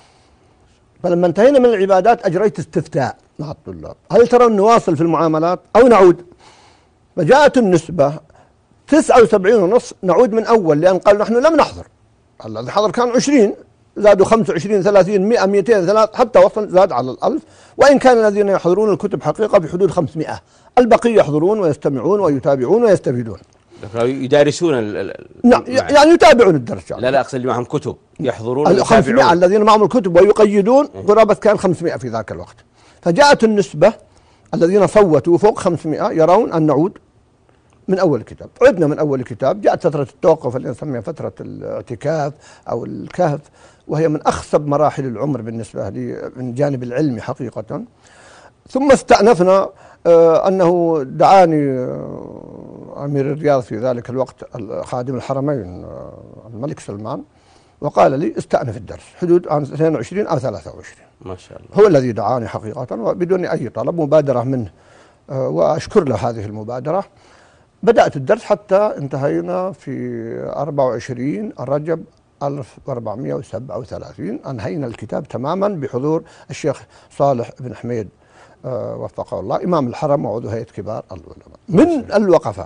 فلما انتهينا من العبادات أجريت استفتاء مع الطلاب، هل ترون نواصل في المعاملات أو نعود؟ فجاءت النسبة تسعة وسبعين ونص نعود من أول، لأن قالوا نحن لم نحضر. الذي حضر كان عشرين، زادوا خمسة وعشرين ثلاثين مئة مئتين ثلاث حتى وصل زاد على الألف، وإن كان الذين يحضرون الكتب حقيقة بحدود خمسمائة، البقية يحضرون ويستمعون ويتابعون ويستفيدون. يدارسون نعم يعني يتابعون الدرس يعني. لا لا أقصد اللي معهم كتب يحضرون ال خمسمائة الذين معهم الكتب ويقيدون قرابة كان خمسمائة في ذاك الوقت. فجاءت النسبة الذين صوتوا فوق خمسمائة يرون أن نعود، من أول كتاب. عدنا من أول كتاب، جاءت فترة التوقف اللي نسميها فترة الاعتكاف أو الكهف، وهي من أخصب مراحل العمر بالنسبة لي من جانب العلمي حقيقة. ثم استأنفنا آه أنه دعاني آه أمير الرياض في ذلك الوقت خادم الحرمين آه الملك سلمان، وقال لي استأنف الدرس حدود عام اثنين وعشرين أو ثلاثة وعشرين. ما شاء الله. هو الذي دعاني حقيقة وبدون أي طلب، مبادرة منه آه وأشكر له هذه المبادرة. بدأت الدرس حتى انتهينا في أربعة وعشرين رجب ألف وأربعمائة وسبعة وثلاثين، أنهينا الكتاب تماما بحضور الشيخ صالح بن حميد أه وفقه الله إمام الحرم وعضو هيئة كبار العلماء. من الوقفات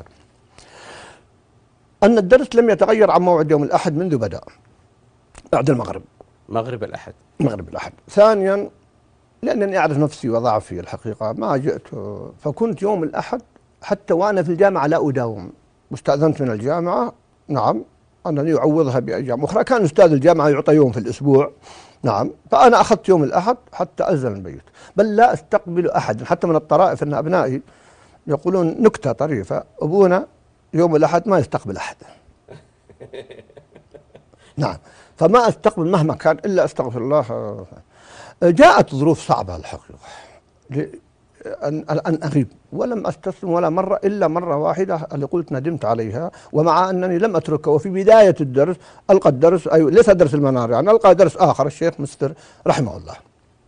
أن الدرس لم يتغير عن موعد يوم الأحد منذ بدأ بعد المغرب. مغرب الأحد. مغرب الأحد. ثانيا لأنني أعرف نفسي وضعفي الحقيقة، ما جئت فكنت يوم الأحد حتى وأنا في الجامعة لا أداوم، واستأذنت من الجامعة نعم أنني أعوضها بأيام أخرى. كان أستاذ الجامعة يعطى يوم في الأسبوع نعم، فأنا أخذت يوم الأحد حتى أذن البيت، بل لا أستقبل أحد. حتى من الطرائف أن أبنائي يقولون نكتة طريفة، أبونا يوم الأحد ما يستقبل أحد. نعم، فما أستقبل مهما كان إلا أستغفر الله. جاءت ظروف صعبة الحقيقة أن أن أغيب، ولم أستسلم ولا مرة إلا مرة واحدة اللي قلت ندمت عليها، ومع أنني لم أتركه. وفي بداية الدرس ألقى الدرس، أي ليس درس المنار يعني، ألقى درس آخر الشيخ مستر رحمه الله.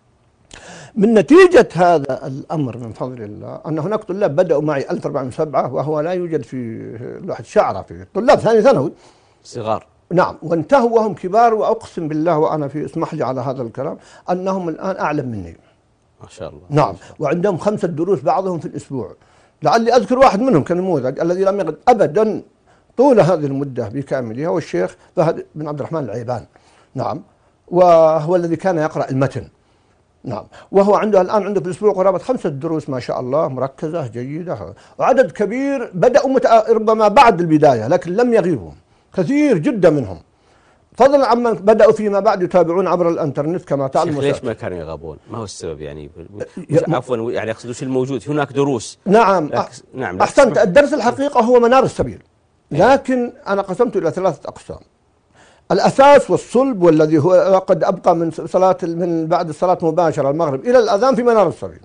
من نتيجة هذا الأمر من فضل الله أن هناك طلاب بدأوا معي ألف وأربعمائة وسبعة، وهو لا يوجد في لوحة شعرة، في طلاب ثاني ثانوي صغار نعم، وانتهوا وهم كبار، وأقسم بالله وأنا في اسمح لي على هذا الكلام أنهم الآن أعلم مني ما شاء الله. نعم، وعندهم خمسة دروس بعضهم في الأسبوع. لعلي أذكر واحد منهم كنموذج الذي لم يقعد أبدا طول هذه المدة بكاملها، هو الشيخ فهد بن عبد الرحمن العيبان نعم، وهو الذي كان يقرأ المتن نعم، وهو عنده الآن عنده في الأسبوع قرابة خمسة دروس ما شاء الله مركزة جيدة، وعدد كبير بدأوا متأ... ربما بعد البداية لكن لم يغيبوا كثير جدا منهم، فضلا عمن بدأوا فيما بعد يتابعون عبر الانترنت كما تعلمون. ليش ما كانوا يغابون؟ ما هو السبب يعني؟ عفوا يعني اقصد وش الموجود؟ هناك دروس نعم أكس... نعم احسنت. الدرس الحقيقة هو منار السبيل، لكن أنا قسمته إلى ثلاثة أقسام. الأساس والصلب والذي هو قد أبقى من صلاة من بعد الصلاة مباشرة المغرب إلى الأذان في منار السبيل،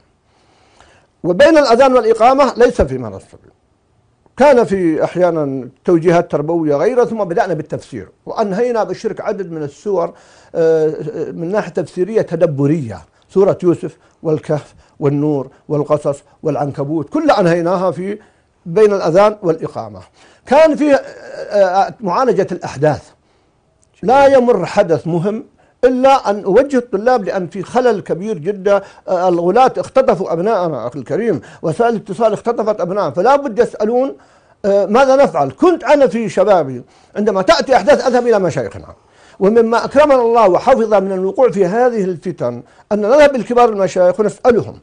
وبين الأذان والإقامة ليس في منار السبيل، كان في أحيانا توجيهات تربوية غيرها، ثم بدأنا بالتفسير وأنهينا بالشرك عدد من السور من ناحية تفسيرية تدبرية، سورة يوسف والكهف والنور والقصص والعنكبوت كلها أنهيناها في بين الأذان والإقامة. كان في معالجة الأحداث، لا يمر حدث مهم إلا أن أوجه الطلاب، لأن في خلل كبير جدا، الغلاة اختطفوا أبناءنا أخي الكريم، وسائل الاتصال اختطفت أبناء، فلا بد يسألون ماذا نفعل. كنت أنا في شبابي عندما تأتي أحداث أذهب إلى مشايخنا، ومما أكرمنا الله وحفظ من الوقوع في هذه الفتن أن نذهب لكبار المشايخ ونسألهم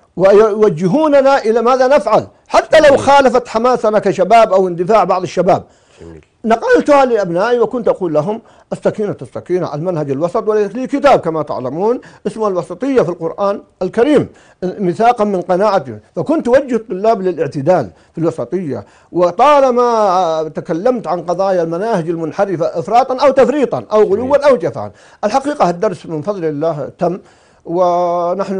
ويوجهوننا إلى ماذا نفعل، حتى لو خالفت حماسنا كشباب أو اندفاع بعض الشباب. جميل. نقلتها لأبنائي وكنت أقول لهم السكينة السكينة، المنهج الوسط، ولي كتاب كما تعلمون اسمه الوسطية في القرآن الكريم ميثاقا من قناعتي، فكنت أوجه الطلاب للاعتدال في الوسطية. وطالما تكلمت عن قضايا المناهج المنحرفة إفراطا أو تفريطا أو غلوا أو جفاء، الحقيقة الدرس من فضل الله تم، ونحن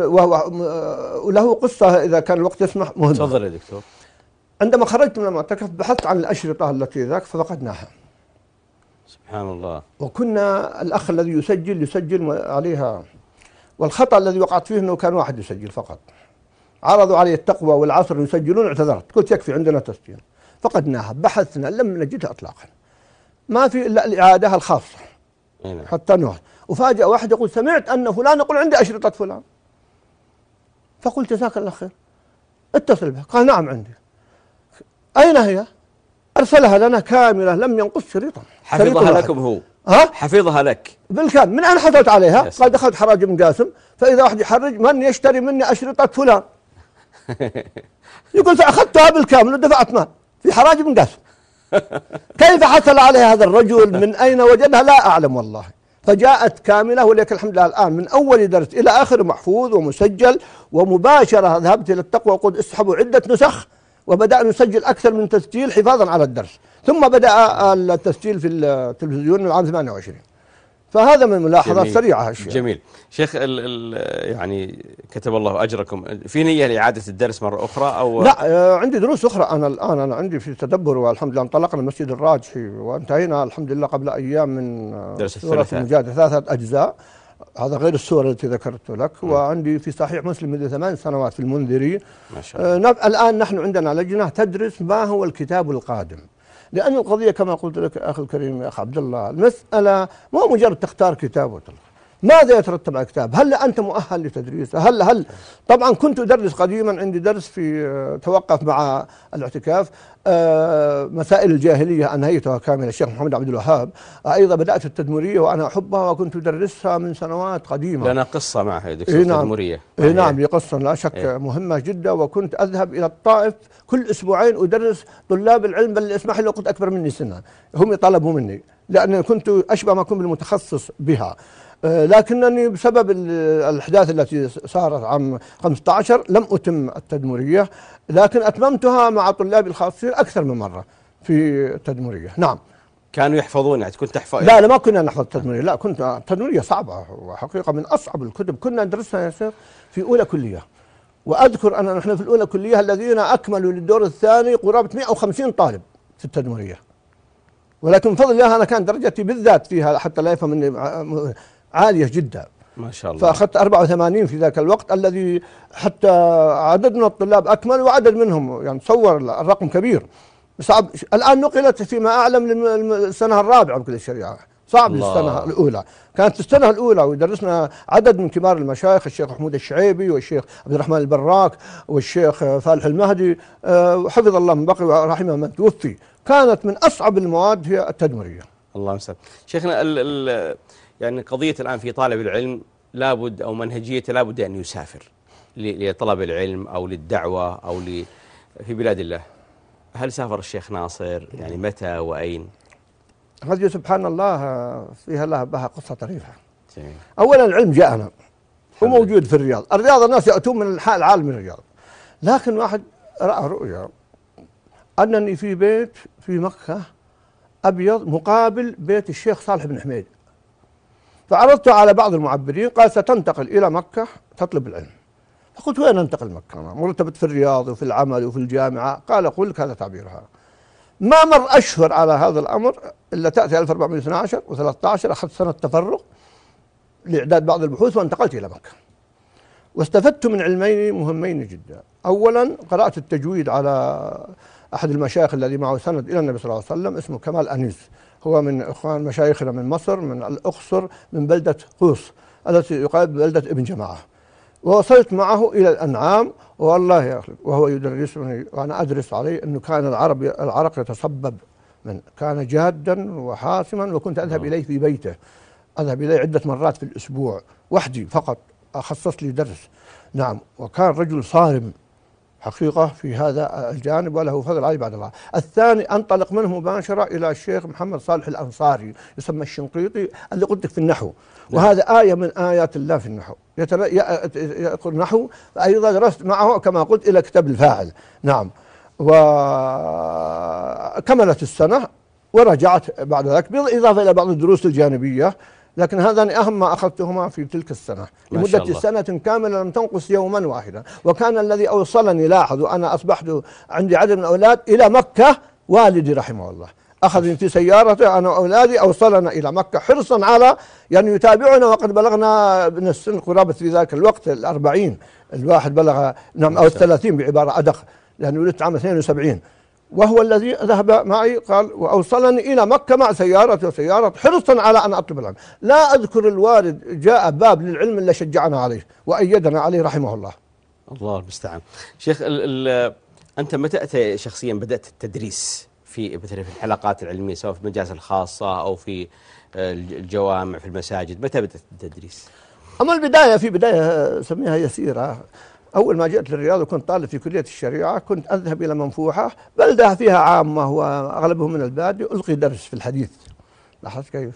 وله قصة إذا كان الوقت يسمح مهمة. تفضل يا دكتور. عندما خرجت من المعتكف بحثت عن الأشرطة التي ذاك ففقدناها. سبحان الله. وكنا الأخ الذي يسجل يسجل عليها، والخطأ الذي وقعت فيه أنه كان واحد يسجل فقط. عرضوا علي التقوى والعصر يسجلون، اعتذرت قلت يكفي عندنا تسجيل. فقدناها، بحثنا لم نجدها إطلاقا، ما في إلا الإعادة الخاصة حتى نوع. وفاجأ واحد يقول سمعت أن فلان يقول عندي أشرطة فلان، فقلت جزاك الله خير اتصل به، قال نعم عندي. أين هي؟ أرسلها لنا كاملة لم ينقص شريطا. حفظها لكم هو؟ ها؟ حفظها لك بالكامل. من أين حصلت عليها؟ قال دخلت حراج بن قاسم، فإذا واحد يحرج من يشتري مني أشرطة فلان يقول فأخذتها بالكامل ودفعت مال في حراج بن قاسم. كيف حصل عليها هذا الرجل؟ من أين وجدها؟ لا أعلم والله. فجاءت كاملة ولك الحمد لله الآن من أول درس إلى آخر محفوظ ومسجل ومباشرة. ذهبت إلى التقوى وقلت اسحبوا عدة نسخ وبدأنا نسجل أكثر من تسجيل حفاظا على الدرس، ثم بدأ التسجيل في التلفزيون من عام ثمانية وعشرين. فهذا من ملاحظات سريعة هالشيء. جميل شيخ. ال ال يعني كتب الله أجركم، في نية لإعادة الدرس مرة أخرى أو لا؟ عندي دروس أخرى أنا الآن، أنا عندي في تدبر، والحمد لله انطلقنا المسجد الراجحي وانتهينا الحمد لله قبل أيام من درس سورة المجادلة ثلاثة أجزاء، هذا غير السور التي ذكرت لك. م. وعندي في صحيح مسلم منذ ثمان سنوات في المنذري. ما شاء الله. آه الآن نحن عندنا لجنة تدرس ما هو الكتاب القادم، لأن القضية كما قلت لك أخي الكريم يا أخ عبد الله، المسألة مو مجرد تختار كتاب وتلقى، ماذا يترتب على الكتاب؟ هل أنت مؤهل لتدريسه؟ هل هل طبعا كنت أدرس قديما، عندي درس في توقف مع الاعتكاف مسائل الجاهلية أنهيتها كاملة الشيخ محمد عبد الوهاب. أيضا بدأت التدمرية وأنا أحبها وكنت أدرسها من سنوات قديمة. لنا قصة معها يا دكتور. إيه نعم. التدمرية إيه نعم لي قصة لا شك إيه. مهمة جدا. وكنت أذهب إلى الطائف كل أسبوعين أدرس طلاب العلم، بل اسمح لي كنت أكبر مني سنا، هم يطلبوا مني لأني كنت أشبه ما أكون بالمتخصص بها. لكنني بسبب الأحداث التي صارت عام خمسة عشر لم أتم التدمرية، لكن أتممتها مع طلابي الخاصين أكثر من مرة في التدمرية. نعم. كانوا يحفظون يعني كنت تحفظ؟ لا لا ما كنا نحفظ التدمرية، لا كنت التدمرية صعبة وحقيقة من أصعب الكتب، كنا ندرسها يا شيخ في أولى كلية. وأذكر أن نحن في الأولى كلية الذين أكملوا للدور الثاني قرابة مئة وخمسين طالب في التدمرية، ولكن من فضل الله أنا كان درجتي بالذات فيها حتى لا يفهم مني عالية جدا ما شاء الله. فأخذت أربعة وثمانين في ذاك الوقت، الذي حتى عدد من الطلاب أكمل وعدد منهم يعني تصور الرقم كبير صعب. الآن نقلت فيما أعلم للسنة الرابعة بكل الشريعة، صعب للسنة الأولى. كانت السنة الأولى ويدرسنا عدد من كبار المشايخ، الشيخ محمود الشعيبي والشيخ عبد الرحمن البراك والشيخ فالح المهدي وحفظ الله من بقي ورحمه من توفي. كانت من أصعب المواد هي التدمرية. الله المستعان. شيخنا ال ال يعني قضية الآن في طالب العلم لابد أو منهجيته لابد أن يسافر لطلب العلم أو للدعوة أو ل في بلاد الله. هل سافر الشيخ ناصر؟ يعني متى وأين؟ هذه سبحان الله فيها لها بها قصة طريفة. أولا العلم جاءنا وموجود في الرياض، الرياض الناس يأتون من الحال العالم من الرياض، لكن واحد رأى رؤيا أنني في بيت في مكة أبيض مقابل بيت الشيخ صالح بن حميد، فعرضت على بعض المعبرين قال ستنتقل إلى مكة تطلب العلم. فقلت وين أنتقل مكة؟ مرتبط في الرياض وفي العمل وفي الجامعة. قال أقول لك هذا تعبيرها. ما مر أشهر على هذا الأمر إلا تأتي ألف وأربعمئة واثني عشر وثلاثة عشر أخذت سنة تفرغ لإعداد بعض البحوث وانتقلت إلى مكة، واستفدت من علمين مهمين جدا. أولا قرأت التجويد على أحد المشايخ الذي معه سند إلى النبي صلى الله عليه وسلم اسمه كمال أنيس، هو من إخوان مشايخنا من مصر من الأقصر من بلدة قوس التي يقال ببلدة ابن جماعة، ووصلت معه إلى الأنعام. والله يا أخي وهو يدرسني وأنا أدرس عليه أنه كان العرب العرق يتصبب من، كان جادا وحاسما، وكنت أذهب إليه في بيته، أذهب إليه عدة مرات في الأسبوع وحدي فقط أخصص لي درس. نعم. وكان رجل صارم حقيقة في هذا الجانب وله فضل علي بعد الله. الثاني أنطلق منه مباشرة إلى الشيخ محمد صالح الأنصاري يسمى الشنقيطي اللي قلت لك في النحو، وهذا آية من آيات الله في النحو، يقول نحو. أيضا درست معه كما قلت إلى كتاب الفاعل. نعم. وكملت السنة ورجعت بعد ذلك بالإضافة إلى بعض الدروس الجانبية، لكن هذان أهم ما أخذتهما في تلك السنة لمدة سنة كاملة لم تنقص يوما واحدا. وكان الذي أوصلني، لاحظوا أنا أصبحت عندي عدد من الأولاد إلى مكة، والدي رحمه الله أخذني في سيارته أنا وأولادي أوصلنا إلى مكة حرصا على يعني يتابعنا، وقد بلغنا من السن قرابة في ذاك الوقت الأربعين، الواحد بلغ نعم أو الثلاثين بعبارة أدق، لأنه ولدت عام اثنين وسبعين، وهو الذي ذهب معي قال وأوصلني إلى مكة مع سيارته وسيارة حرصا على أن أطلب العلم. لا أذكر الوالد جاء باب للعلم إلا شجعنا عليه وأيدنا عليه رحمه الله. الله المستعان. شيخ ال ال أنت متى أتى شخصيا بدأت التدريس في مثلا في الحلقات العلمية سواء في المجالس الخاصة أو في الجوامع في المساجد، متى بدأت التدريس؟ أما البداية في بداية سميها يسيرة. أول ما جئت للرياض وكنت طالب في كلية الشريعة كنت أذهب إلى منفوحة، بلدة فيها عامة وأغلبهم من البادية، ألقي درس في الحديث. لاحظت كيف؟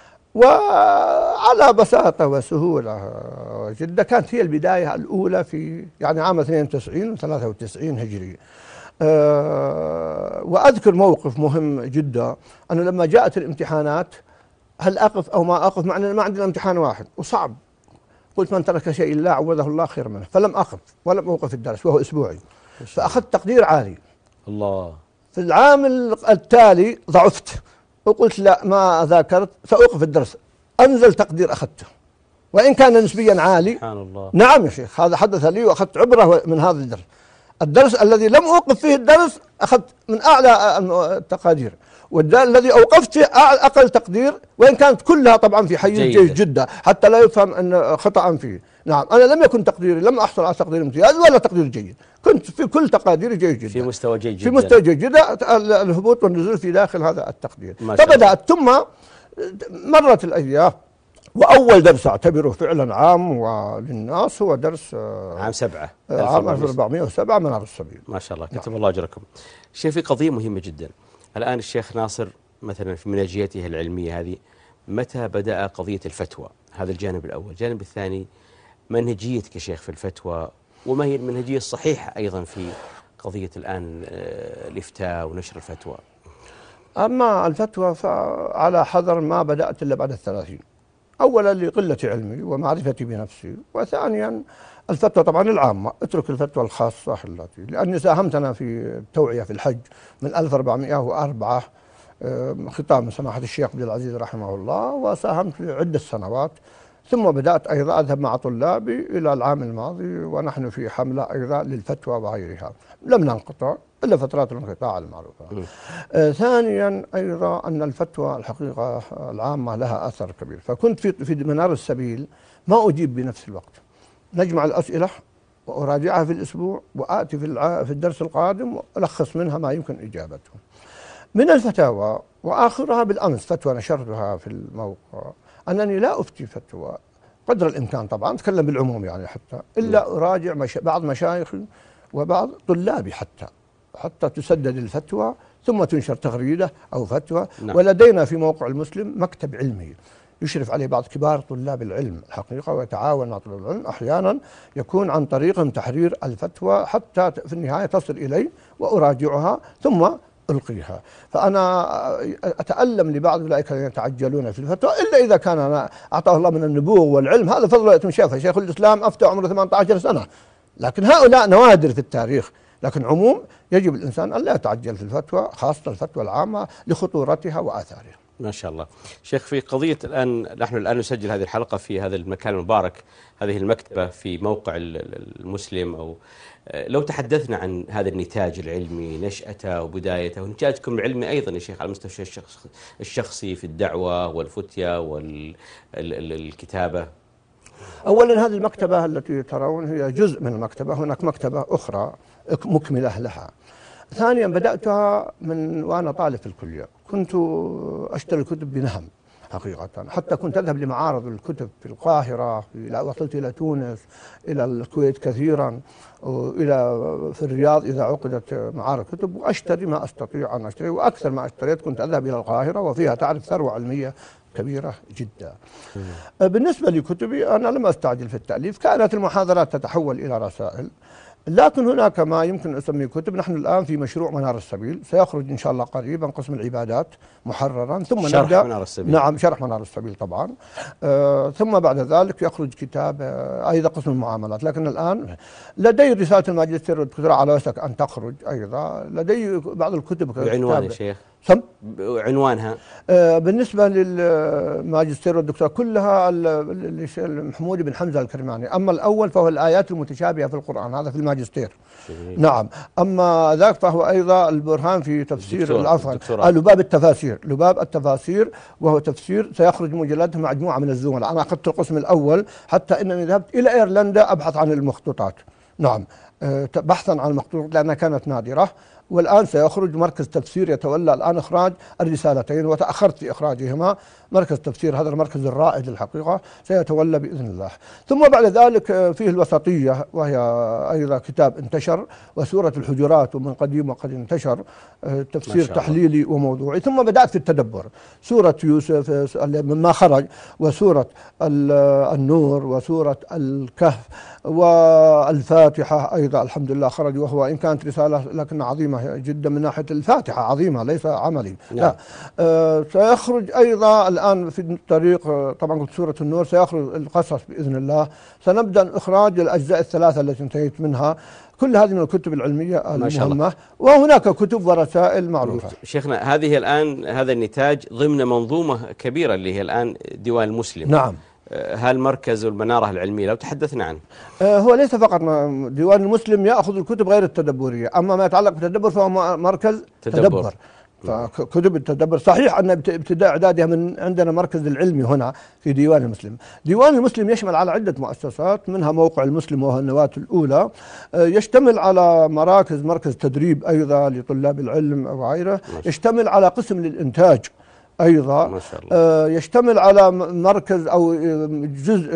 وعلى بساطة وسهولة جدا. كانت هي البداية الأولى في يعني عام اثنين وتسعين و ثلاثة وتسعين هجري. أه وأذكر موقف مهم جدا، أنه لما جاءت الامتحانات هل أقف أو ما أقف، مع أن ما عندنا امتحان واحد وصعب، قلت من ترك شيء الله عوضه الله خير منه، فلم أقف ولم أوقف الدرس وهو أسبوعي، فأخذت تقدير عالي. الله. في العام التالي ضعفت وقلت لا ما ذاكرت سأوقف الدرس، أنزل تقدير أخذته وإن كان نسبيا عالي. سبحان الله. نعم يا شيخ، هذا حدث لي وأخذت عبرة من هذا الدرس. الدرس الذي لم أوقف فيه الدرس أخذت من أعلى التقادير، والذي أوقفت فيه أقل تقدير، وإن كانت كلها طبعا في حيز جيد جدا حتى لا يفهم أن خطأ فيه. نعم أنا لم يكن تقديري، لم أحصل على تقدير امتياز ولا تقدير جيد، كنت في كل تقاديري جيد جدا، في مستوى جيد جدا، في مستوى جيد جدا، الهبوط والنزول في داخل هذا التقدير. فبدأت ثم مرت الأيام، وأول درس أعتبره فعلا عام وللناس هو درس عام سبعة عام ألف وأربعمائة وسبعة منار السبيل. ما شاء الله، كتب الله أجركم. شيخ في قضية مهمة جدا الآن، الشيخ ناصر مثلا في منهجيته العلمية هذه متى بدأ قضية الفتوى؟ هذا الجانب الأول. الجانب الثاني منهجيتك يا شيخ في الفتوى، وما هي المنهجية الصحيحة أيضا في قضية الآن الإفتاء ونشر الفتوى؟ أما الفتوى فعلى حذر ما بدأت إلا بعد الثلاثين، أولا لقلة علمي ومعرفتي بنفسي، وثانيا الفتوى طبعا العامة، اترك الفتوى الخاصة التي، لأني ساهمت أنا في التوعية في الحج من ألف وأربعمائة وأربعة خطاب من سماحة الشيخ عبد العزيز رحمه الله، وساهمت عدة سنوات، ثم بدأت أيضا أذهب مع طلابي إلى العام الماضي ونحن في حملة أيضا للفتوى وغيرها، لم ننقطع إلا فترات الانقطاع المعروفة. آه ثانيا أيضا أن الفتوى الحقيقة العامة لها أثر كبير، فكنت في في منار السبيل ما أجيب بنفس الوقت، نجمع الأسئلة وأراجعها في الأسبوع وآتي في في الدرس القادم وألخص منها ما يمكن إجابته من الفتاوى. وآخرها بالأمس فتوى نشرتها في الموقع أنني لا أفتي فتوى قدر الإمكان، طبعا أتكلم بالعموم يعني، حتى إلا أراجع مشا بعض مشايخي وبعض طلابي حتى حتى تسدد الفتوى ثم تنشر تغريدة أو فتوى. نعم. ولدينا في موقع المسلم مكتب علمي يشرف عليه بعض كبار طلاب العلم الحقيقة، ويتعاون مع طلاب العلم، أحيانا يكون عن طريقهم تحرير الفتوى حتى في النهاية تصل إلي وأراجعها ثم ألقيها. فأنا أتألم لبعض أولئك الذين يتعجلون في الفتوى، إلا إذا كان أنا أعطاه الله من النبوغ والعلم، هذا فضل يتم شافه. شيخ الإسلام أفتى عمره ثمانية عشر سنة، لكن هؤلاء نوادر في التاريخ. لكن عموم يجب الإنسان أن لا يتعجل في الفتوى، خاصة الفتوى العامة لخطورتها وآثارها. ما شاء الله. شيخ في قضية الآن، نحن الآن نسجل هذه الحلقة في هذا المكان المبارك، هذه المكتبة في موقع المسلم، أو لو تحدثنا عن هذا النتاج العلمي، نشأته وبدايته، ونتاجكم العلمي أيضا يا شيخ على المستوى الشخص الشخصي في الدعوة والفتية والكتابة. أولا هذه المكتبة التي ترون هي جزء من المكتبة، هناك مكتبة أخرى مكملة لها. ثانيا بدأتها من وأنا طالب في الكلية، كنت أشتري الكتب بنهم حقيقة، حتى كنت أذهب لمعارض الكتب في القاهرة، وصلت إلى تونس، إلى الكويت كثيرا، وإلى في الرياض إذا عقدت معارض كتب، وأشتري ما أستطيع أن أشتري، وأكثر ما اشتريت كنت أذهب إلى القاهرة، وفيها تعرف ثروة علمية كبيرة جدا. بالنسبة لكتبي أنا لم أستعجل في التأليف، كانت المحاضرات تتحول إلى رسائل، لكن هناك ما يمكن أن أسميه كتب. نحن الآن في مشروع منار السبيل، سيخرج إن شاء الله قريبا قسم العبادات محررا، ثم شرح نبدأ منار السبيل. نعم شرح منار السبيل طبعا. آه ثم بعد ذلك يخرج كتاب آه أيضا قسم المعاملات، لكن الآن لدي رسالة الماجستير والدكتوراه على وشك أن تخرج أيضا، لدي بعض الكتب. بعنوان يا شيخ؟ سم؟ عنوانها آه بالنسبة للماجستير والدكتوراه كلها محمود بن حمزة الكرماني، أما الأول فهو الآيات المتشابهة في القرآن، هذا في الماجستير. شميل. نعم. أما ذاك فهو أيضا البرهان في تفسير العفو لباب التفاسير، لباب التفاسير، وهو تفسير سيخرج مجلدها مجموعة من الزملاء. أنا أخذت القسم الأول حتى إنني ذهبت إلى أيرلندا أبحث عن المخطوطات. نعم أه بحثا عن المخطوطات لأنها كانت نادرة، والآن سيخرج مركز تفسير يتولى الآن إخراج الرسالتين، وتأخرت في إخراجهما. مركز تفسير هذا المركز الرائد الحقيقة سيتولى بإذن الله. ثم بعد ذلك فيه الوسطية، وهي أيضا كتاب انتشر، وسورة الحجرات ومن قديم وقد انتشر، تفسير تحليلي وموضوعي. ثم بدأت في التدبر، سورة يوسف مما خرج، وسورة النور، وسورة الكهف، والفاتحة أيضا. أيضا الحمد لله خرج، وهو إن كانت رسالة لكن عظيمة جدا من ناحية الفاتحة، عظيمة ليس عملي. نعم. لا آه سيخرج أيضا الآن في الطريق، آه طبعا قلت سورة النور، سيخرج القصص بإذن الله. سنبدأ إخراج الأجزاء الثلاثة التي انتهيت منها، كل هذه من الكتب العلمية المهمة، وهناك كتب ورسائل معروفة. شيخنا هذه الآن هذا النتاج ضمن منظومة كبيرة اللي هي الآن ديوان المسلم. نعم. هالمركز والمنارة العلمية لو تحدثنا عنه. هو ليس فقط ديوان المسلم يأخذ الكتب غير التدبرية، أما ما يتعلق بالتدبر فهو مركز تدبر, تدبر. فكتب التدبر صحيح أن ابتداء إعدادها من عندنا مركز العلمي هنا في ديوان المسلم. ديوان المسلم يشمل على عدة مؤسسات، منها موقع المسلم وهو النواة الأولى، يشتمل على مراكز، مركز تدريب أيضا لطلاب العلم أو غيره، يشتمل على قسم للإنتاج أيضا، ما شاء الله. يشتمل على مركز أو جزء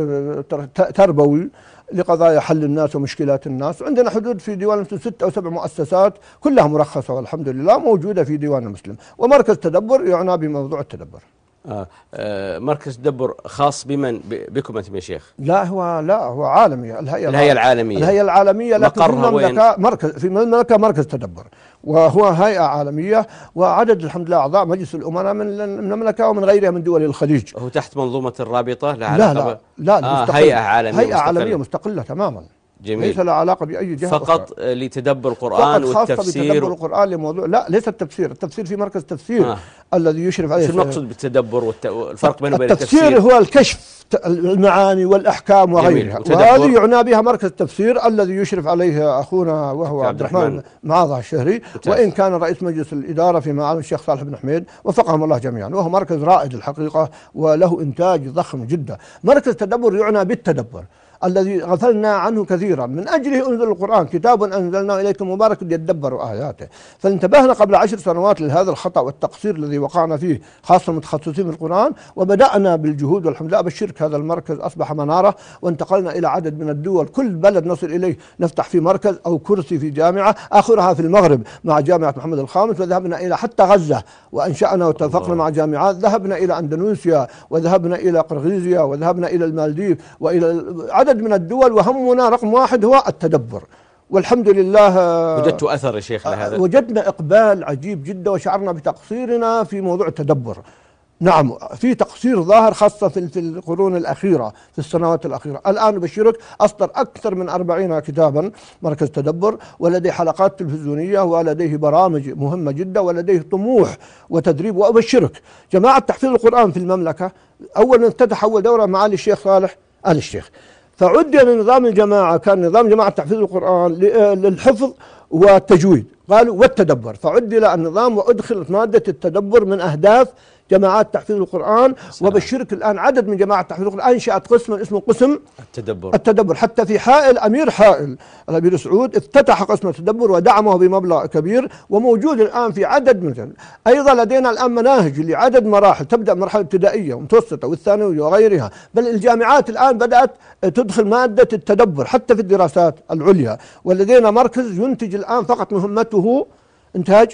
تربوي لقضايا حل الناس ومشكلات الناس. عندنا حدود في ديوان المسلم ست أو سبع مؤسسات كلها مرخصة والحمد لله موجودة في ديوان المسلم، ومركز تدبر يعنى بموضوع التدبر. آه. آه مركز تدبر خاص بمن بكم أنتم يا شيخ؟ لا هو لا هو عالمي، الهيئة الهيئة العالمية الهيئة العالمية لكن في المملكة مركز في المملكة مركز تدبر، وهو هيئة عالمية، وعدد الحمد لله أعضاء مجلس الأمناء من المملكة ومن غيرها من دول الخليج. هو تحت منظومة الرابطة؟ لا لا لا, لا, لا آه هيئة عالمية هيئة عالمية مستقلة تماما. جميل. ليس له علاقة بأي جهة فقط أخرى. لتدبر القرآن فقط والتفسير خاصة بتدبر القرآن لموضوع، لا ليس التفسير، التفسير في مركز تفسير آه. الذي يشرف عليه. شو المقصود بالتدبر والفرق بينه وبين التفسير؟ التفسير هو الكشف المعاني والأحكام وغيرها، وهذه يعنى بها مركز التفسير الذي يشرف عليه أخونا وهو عبد الرحمن معاذ الشهري، وإن كان رئيس مجلس الإدارة في معالي الشيخ صالح بن حميد وفقهم الله جميعا، وهو مركز رائد الحقيقة وله إنتاج ضخم جدا. مركز التدبر يعنى بالتدبر الذي غفلنا عنه كثيرا، من أجله أنزل القرآن، كتاب أنزلناه إليكم مبارك ليدبروا آياته. فانتبهنا قبل عشر سنوات لهذا الخطأ والتقصير الذي وقعنا فيه خاصة المتخصصين في القرآن، وبدأنا بالجهود والحمد لله. أبشرك هذا المركز أصبح منارة، وانتقلنا إلى عدد من الدول، كل بلد نصل إليه نفتح في مركز أو كرسي في جامعة، آخرها في المغرب مع جامعة محمد الخامس، وذهبنا إلى حتى غزة وأنشأنا واتفقنا مع جامعات، ذهبنا إلى أندونيسيا وذهبنا إلى قرغيزيا وذهبنا إلى المالديف وإلى عدد من الدول، وهمنا رقم واحد هو التدبر. والحمد لله وجدت أثر يا شيخ لهذا؟ وجدنا إقبال عجيب جدا، وشعرنا بتقصيرنا في موضوع التدبر. نعم في تقصير ظاهر خاصة في القرون الأخيرة، في السنوات الأخيرة. الآن بشيرك أصدر أكثر من أربعين كتابا مركز تدبر، ولديه حلقات تلفزيونية ولديه برامج مهمة جدا ولديه طموح وتدريب. وأبشرك جماعة تحفيظ القرآن في المملكة أول من افتتح أول دورة معالي الشيخ صالح آل الشيخ، فعد لنظام الجماعة، كان نظام جماعة تحفيظ القرآن للحفظ والتجويد قالوا والتدبر، فعدل النظام وأدخلت مادة التدبر من أهداف جماعات تحفيظ القرآن. سلام. وبشرك الآن عدد من جماعات تحفيظ القرآن أنشأت قسم اسمه قسم التدبر. التدبر حتى في حائل أمير حائل الأمير سعود افتتح قسم التدبر ودعمه بمبلغ كبير، وموجود الآن في عدد من. أيضا لدينا الآن مناهج لعدد مراحل، تبدأ مرحلة ابتدائية ومتوسطة والثانوية وغيرها، بل الجامعات الآن بدأت تدخل مادة التدبر حتى في الدراسات العليا. ولدينا مركز ينتج الآن فقط مهمته إنتاج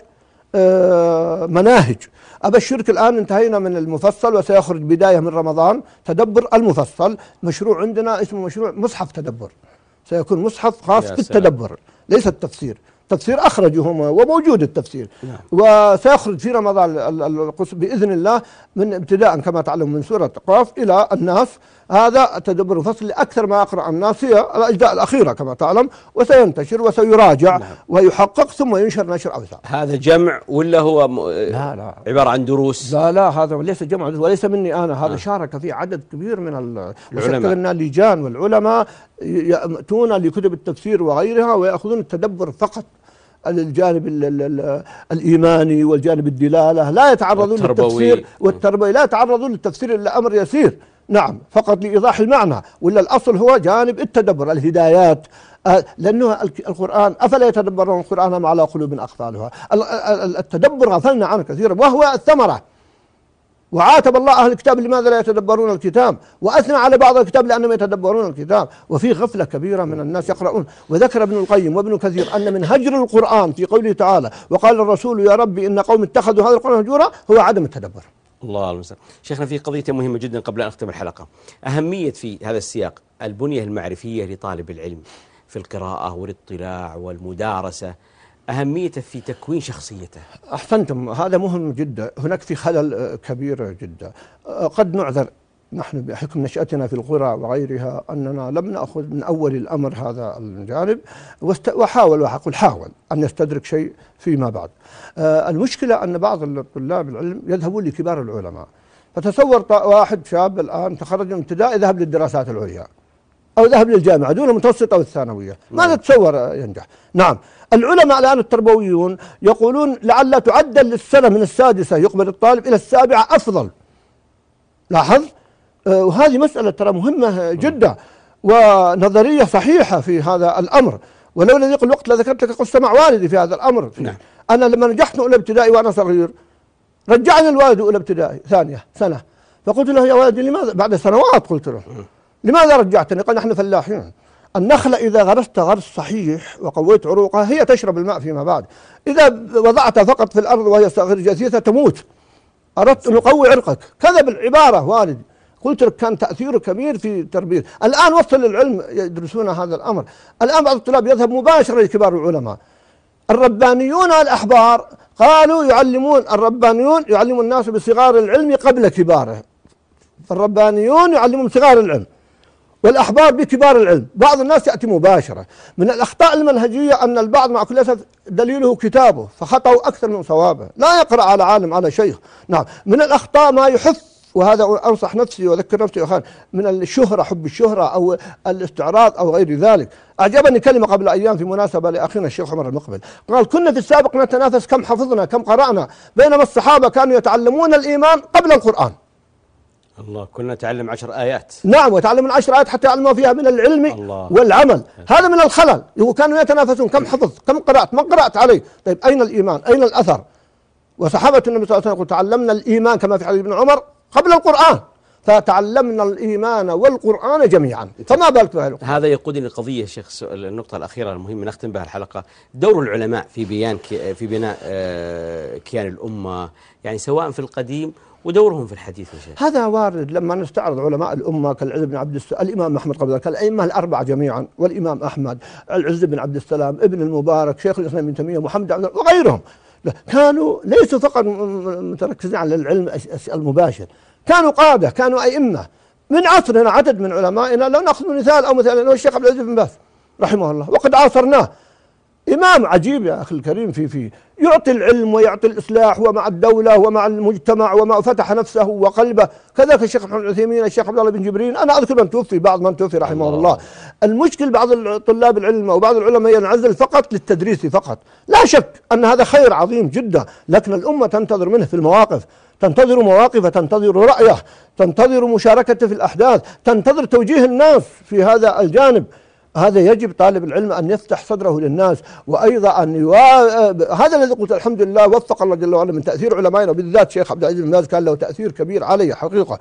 آه مناهج. أبشرك الآن انتهينا من المفصل وسيخرج بداية من رمضان تدبر المفصل، مشروع عندنا اسمه مشروع مصحف تدبر، سيكون مصحف خاص بالتدبر ليس التفسير. تفسير أخرجهم وموجود التفسير. نعم. وسيخرج في رمضان القسم بإذن الله من ابتداء كما تعلم من سورة قاف إلى الناس. هذا التدبر الفصل لأكثر ما يقرأ الناس هي الأجزاء الأخيرة كما تعلم، وسينتشر وسيراجع. نعم. ويحقق ثم ينشر نشر أوسع. هذا جمع ولا هو م... لا لا عبارة عن دروس؟ لا لا هذا ليس جمع وليس مني أنا، هذا آه. شارك فيه عدد كبير من العلماء، وشكلنا لجان والعلماء يأتون لكتب التفسير وغيرها ويأخذون التدبر فقط، الجانب ال ال ال الإيماني والجانب الدلالة، لا يتعرضون للتفسير والتربوي، لا يتعرضون للتفسير إلا أمر يسير. نعم فقط لإيضاح المعنى، ولا الأصل هو جانب التدبر الهدايات. آه لأنه القرآن أفلا يتدبرون القرآن أم على قلوب أقفالها. التدبر غفلنا عنه كثيرا وهو الثمرة. وعاتب الله أهل الكتاب لماذا لا يتدبرون الكتاب، وأثنى على بعض الكتاب لأنهم يتدبرون الكتاب. وفي غفلة كبيرة من الناس يقرؤون. وذكر ابن القيم وابن كثير أن من هجر القرآن في قوله تعالى وقال الرسول يا ربي إن قوم اتخذوا هذا القرآن هجورا هو عدم التدبر. الله المستعان. شيخنا في قضية مهمة جدا قبل أن أختم الحلقة، أهمية في هذا السياق البنية المعرفية لطالب العلم، في القراءة والاطلاع والمدارسة، أهميته في تكوين شخصيته. أحسنتم، هذا مهم جدا. هناك في خلل كبير جدا. قد نعذر نحن بحكم نشأتنا في القرى وغيرها أننا لم نأخذ من أول الأمر هذا الجانب، وحاول وأقول حاول أن يستدرك شيء فيما بعد. المشكلة أن بعض الطلاب العلم يذهبون لكبار العلماء، فتصور واحد شاب الآن تخرج من ابتدائي ذهب للدراسات العليا أو ذهب للجامعة دون المتوسط أو الثانوية، ماذا تصور ينجح؟ نعم، العلماء الآن التربويون يقولون لعل تعدل للسنة من السادسة يقبل الطالب إلى السابعة أفضل. لاحظ، وهذه مسألة ترى مهمة جدا ونظرية صحيحة في هذا الأمر، ولولا ضيق الوقت لذكرت لك قصة مع والدي في هذا الأمر. نعم. أنا لما نجحت أولى ابتدائي وأنا صغير رجعني الوالد أولى ابتدائي ثانية سنة، فقلت له يا والدي لماذا بعد سنوات قلت له لماذا رجعتني؟ قال نحن فلاحين، النخلة إذا غرست غرس صحيح وقويت عروقها هي تشرب الماء فيما بعد، إذا وضعتها فقط في الأرض وهي صغيرة جثيثة تموت. أردت أن أقوي عرقك، كذا بالعبارة والدي. قلت لك كان تأثيره كبير في تربية. الآن وصل للعلم يدرسون هذا الأمر، الآن بعض الطلاب يذهب مباشرة لكبار العلماء. الربانيون الأحبار قالوا يعلمون الربانيون يعلمون الناس بصغار العلم قبل كباره، فالربانيون يعلمون صغار العلم والأحبار بكبار العلم. بعض الناس يأتي مباشرة. من الأخطاء المنهجية أن البعض مع كل أسف دليله كتابه فخطأوا أكثر من صوابه، لا يقرأ على عالم على شيخ. نعم، من الأخطاء ما يحث، وهذا أنصح نفسي وأذكر نفسي أخوان، من الشهرة، حب الشهرة أو الاستعراض أو غير ذلك. أعجبني كلمة قبل أيام في مناسبة لأخينا الشيخ عمر المقبل، قال كنا في السابق نتنافس كم حفظنا كم قرأنا، بينما الصحابة كانوا يتعلمون الإيمان قبل القرآن. الله، كنا نتعلم عشر آيات. نعم، ويتعلمون عشر آيات حتى يعلموا فيها من العلم الله. والعمل. هذا من الخلل، وكانوا يتنافسون كم حفظ كم قرأت ما قرأت عليه. طيب أين الإيمان؟ أين الأثر؟ وصحابة النبي صلى الله عليه وسلم يقول تعلمنا الإيمان كما في حديث ابن عمر قبل القرآن، فتعلمنا الإيمان والقرآن جميعا، فما بالك بهذا. هذا يقودني لقضية شيخ، النقطة الأخيرة المهمة نختم بها الحلقة، دور العلماء في بيان في بناء كيان الأمة، يعني سواء في القديم ودورهم في الحديث يا شيخ. هذا وارد لما نستعرض علماء الأمة كالعز بن عبد السلام، الإمام أحمد قبل ذلك، الأئمة الأربعة جميعا، والإمام أحمد، العز بن عبد السلام، ابن المبارك، شيخ الإسلام ابن تيمية، محمد عبد وغيرهم، كانوا ليسوا فقط متركزين على العلم المباشر، كانوا قادة، كانوا أئمة. من عصرنا عدد من علمائنا لو نأخذ مثال أو مثال الشيخ عبد العزيز بن باز رحمه الله، وقد عاصرناه، إمام عجيب يا أخي الكريم في في يعطي العلم ويعطي الإصلاح ومع الدولة ومع المجتمع وما فتح نفسه وقلبه. كذلك الشيخ محمد العثيمين، الشيخ عبد الله بن جبرين، أنا أذكر من توفي بعض من توفي رحمه الله, الله. المشكل بعض طلاب العلم أو بعض العلماء ينعزل فقط للتدريس فقط. لا شك أن هذا خير عظيم جدا، لكن الأمة تنتظر منه في المواقف، تنتظر مواقفه، تنتظر رأيه، تنتظر مشاركته في الأحداث، تنتظر توجيه الناس في هذا الجانب. هذا يجب طالب العلم أن يفتح صدره للناس، وأيضا أن يوا... هذا الذي قلت الحمد لله وفق الله جل وعلا من تأثير علمائنا، وبالذات شيخ عبد العزيز بن باز كان له تأثير كبير علي حقيقة،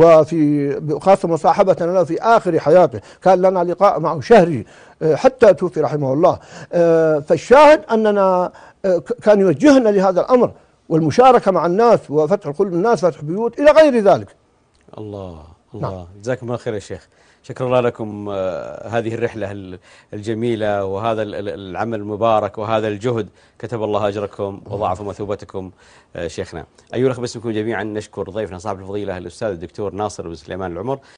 وفي خاصة مصاحبتنا له في آخر حياته، كان لنا لقاء معه شهري حتى توفي رحمه الله. فالشاهد أننا كان يوجهنا لهذا الأمر والمشاركة مع الناس وفتح قلوب الناس، فتح بيوت إلى غير ذلك. الله الله نعم. جزاكم الله خير يا شيخ، شكرا الله لكم هذه الرحلة الجميلة وهذا العمل المبارك وهذا الجهد، كتب الله أجركم وضاعف مثوبتكم شيخنا. أيها الأخوة باسمكم جميعا نشكر ضيفنا صاحب الفضيلة الأستاذ الدكتور ناصر بن سليمان العمر